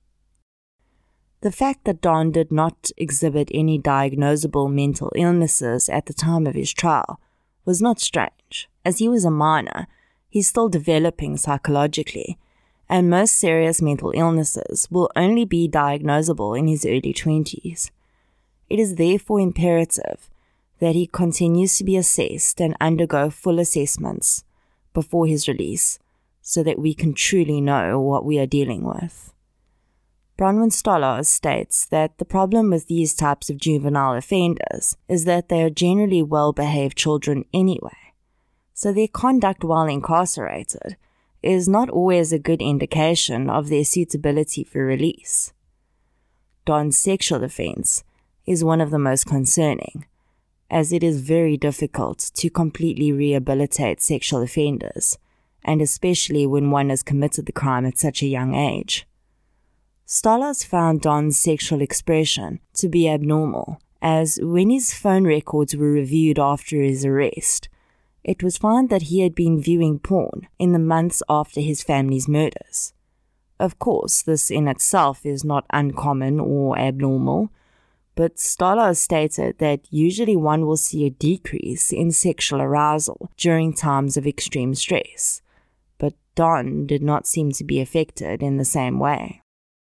The fact that Don did not exhibit any diagnosable mental illnesses at the time of his trial was not strange, as he was a minor. He's still developing psychologically, and most serious mental illnesses will only be diagnosable in his early twenties. It is therefore imperative that he continues to be assessed and undergo full assessments before his release, so that we can truly know what we are dealing with. Bronwyn Stolar states that the problem with these types of juvenile offenders is that they are generally well-behaved children anyway, so their conduct while incarcerated is not always a good indication of their suitability for release. Don's sexual offense is one of the most concerning, as it is very difficult to completely rehabilitate sexual offenders, and especially when one has committed the crime at such a young age. Stolar's found Don's sexual expression to be abnormal, as when his phone records were reviewed after his arrest, it was found that he had been viewing porn in the months after his family's murders. Of course, this in itself is not uncommon or abnormal, but Stolar stated that usually one will see a decrease in sexual arousal during times of extreme stress, but Don did not seem to be affected in the same way.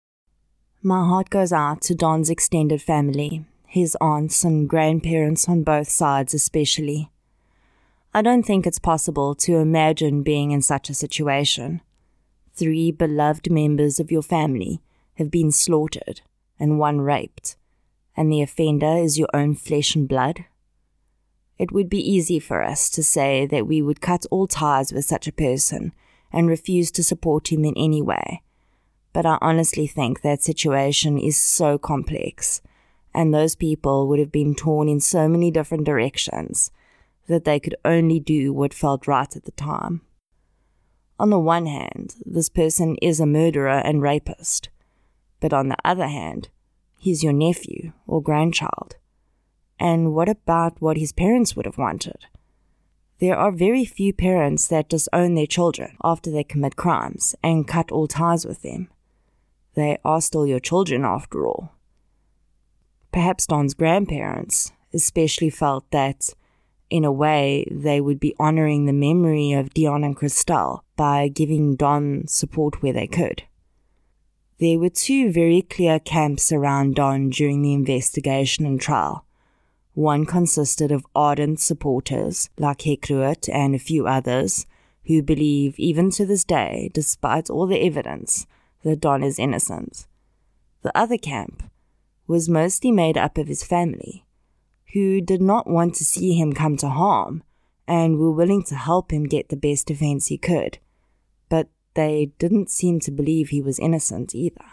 My heart goes out to Don's extended family, his aunts and grandparents on both sides especially. I don't think it's possible to imagine being in such a situation. Three beloved members of your family have been slaughtered and one raped, and the offender is your own flesh and blood. It would be easy for us to say that we would cut all ties with such a person and refuse to support him in any way, but I honestly think that situation is so complex, and those people would have been torn in so many different directions that they could only do what felt right at the time. On the one hand, this person is a murderer and rapist, but on the other hand, he's your nephew or grandchild. And what about what his parents would have wanted? There are very few parents that disown their children after they commit crimes and cut all ties with them. They are still your children after all. Perhaps Don's grandparents especially felt that, in a way, they would be honoring the memory of Dion and Christelle by giving Don support where they could. There were two very clear camps around Don during the investigation and trial. One consisted of ardent supporters like Hekruit and a few others who believe, even to this day, despite all the evidence, that Don is innocent. The other camp was mostly made up of his family, who did not want to see him come to harm and were willing to help him get the best defense he could, but they didn't seem to believe he was innocent either.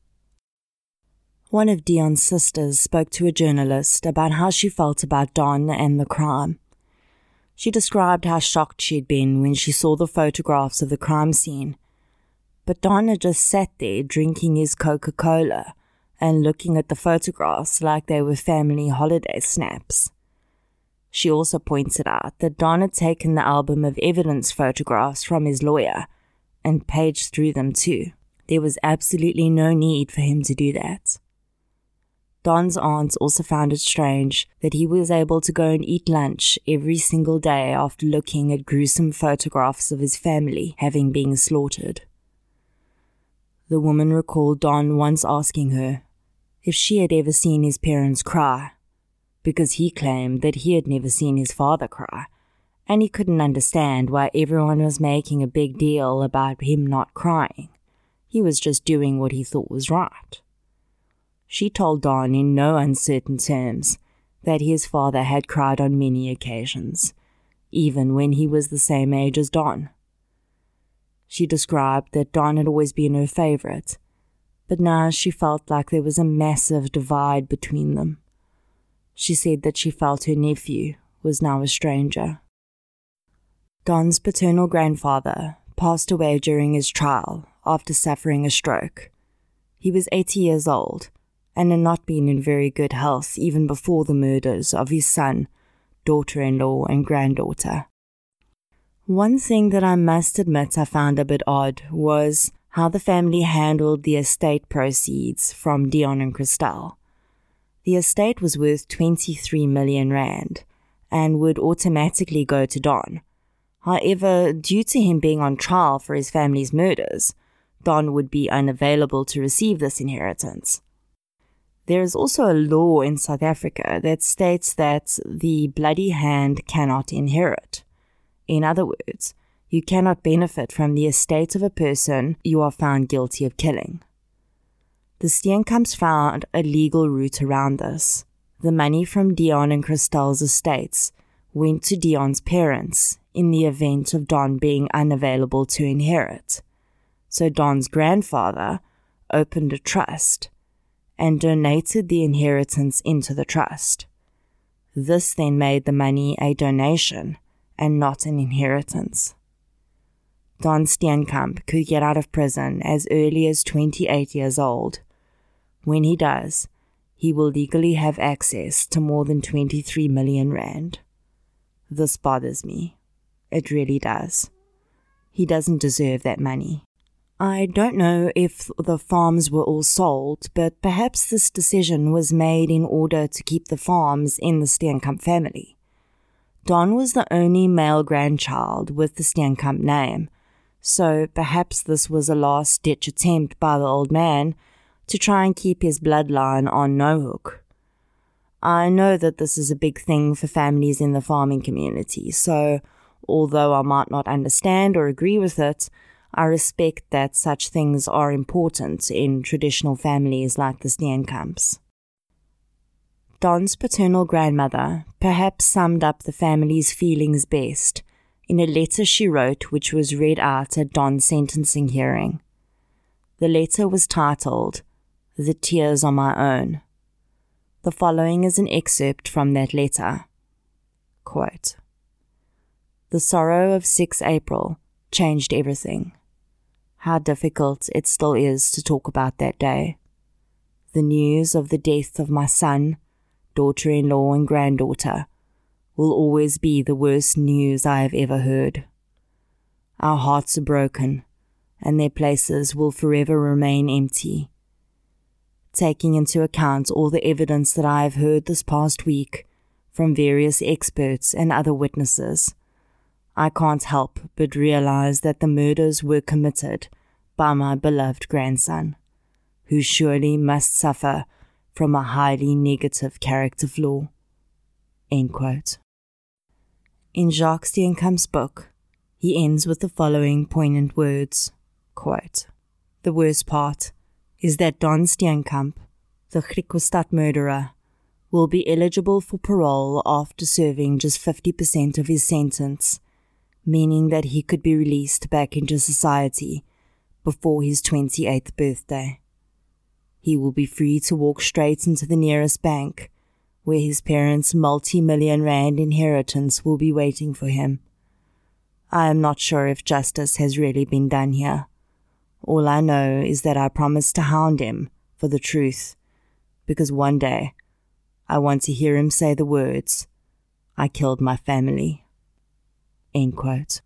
One of Dion's sisters spoke to a journalist about how she felt about Don and the crime. She described how shocked she'd been when she saw the photographs of the crime scene, but Don had just sat there drinking his Coca-Cola and looking at the photographs like they were family holiday snaps. She also pointed out that Don had taken the album of evidence photographs from his lawyer and paged through them too. There was absolutely no need for him to do that. Don's aunts also found it strange that he was able to go and eat lunch every single day after looking at gruesome photographs of his family having been slaughtered. The woman recalled Don once asking her if she had ever seen his parents cry, because he claimed that he had never seen his father cry, and he couldn't understand why everyone was making a big deal about him not crying. He was just doing what he thought was right. She told Don in no uncertain terms that his father had cried on many occasions, even when he was the same age as Don. She described that Don had always been her favorite, but now she felt like there was a massive divide between them. She said that she felt her nephew was now a stranger. Don's paternal grandfather passed away during his trial after suffering a stroke. He was eighty years old and had not been in very good health even before the murders of his son, daughter-in-law, and granddaughter. One thing that I must admit I found a bit odd was how the family handled the estate proceeds from Dion and Christelle. The estate was worth twenty-three million rand and would automatically go to Don. However, due to him being on trial for his family's murders, Don would be unavailable to receive this inheritance. There is also a law in South Africa that states that the bloody hand cannot inherit. In other words, you cannot benefit from the estate of a person you are found guilty of killing. The Steenkamps found a legal route around this. The money from Dion and Christelle's estates went to Dion's parents in the event of Don being unavailable to inherit. So Don's grandfather opened a trust and donated the inheritance into the trust. This then made the money a donation and not an inheritance. Don Steenkamp could get out of prison as early as twenty-eight years old. When he does, he will legally have access to more than twenty-three million rand. This bothers me. It really does. He doesn't deserve that money. I don't know if the farms were all sold, but perhaps this decision was made in order to keep the farms in the Steenkamp family. Don was the only male grandchild with the Steenkamp name, so perhaps this was a last-ditch attempt by the old man to try and keep his bloodline on no hook. I know that this is a big thing for families in the farming community, so although I might not understand or agree with it, I respect that such things are important in traditional families like the Steenkamps. Don's paternal grandmother perhaps summed up the family's feelings best in a letter she wrote which was read out at Don's sentencing hearing. The letter was titled, "The Tears on My Own." The following is an excerpt from that letter. Quote, "The sorrow of the sixth of April changed everything. How difficult it still is to talk about that day. The news of the death of my son, daughter-in-law and granddaughter will always be the worst news I have ever heard. Our hearts are broken, and their places will forever remain empty. Taking into account all the evidence that I have heard this past week from various experts and other witnesses, I can't help but realize that the murders were committed by my beloved grandson, who surely must suffer from a highly negative character flaw." End quote. In Jacques Steenkamp's book, he ends with the following poignant words, quote, "The worst part is that Don Steenkamp, the Griquastad murderer, will be eligible for parole after serving just fifty percent of his sentence, meaning that he could be released back into society before his twenty-eighth birthday. He will be free to walk straight into the nearest bank, where his parents' multi-million rand inheritance will be waiting for him. I am not sure if justice has really been done here. All I know is that I promised to hound him for the truth, because one day I want to hear him say the words, 'I killed my family.'" End quote.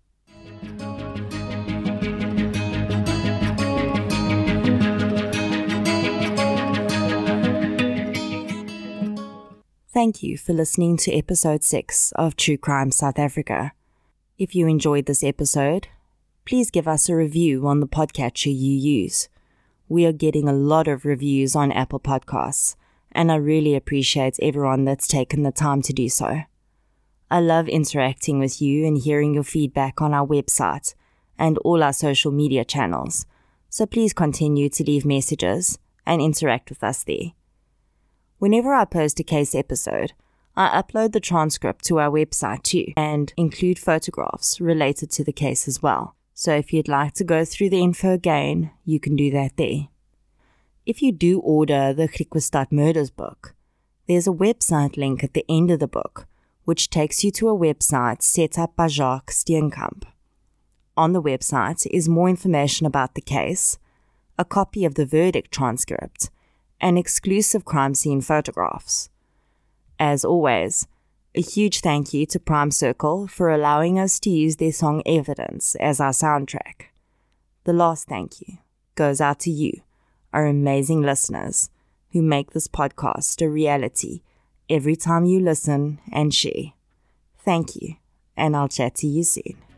Thank you for listening to episode six of True Crime South Africa. If you enjoyed this episode, please give us a review on the podcatcher you use. We are getting a lot of reviews on Apple Podcasts, and I really appreciate everyone that's taken the time to do so. I love interacting with you and hearing your feedback on our website and all our social media channels, so please continue to leave messages and interact with us there. Whenever I post a case episode, I upload the transcript to our website too and include photographs related to the case as well. So if you'd like to go through the info again, you can do that there. If you do order the Griquastad Murders book, there's a website link at the end of the book, which takes you to a website set up by Jacques Steenkamp. On the website is more information about the case, a copy of the verdict transcript, and exclusive crime scene photographs. As always, A huge thank you to Prime Circle for allowing us to use their song Evidence as our soundtrack. The last thank you goes out to you, our amazing listeners, who make this podcast a reality every time you listen and share. Thank you, and I'll chat to you soon.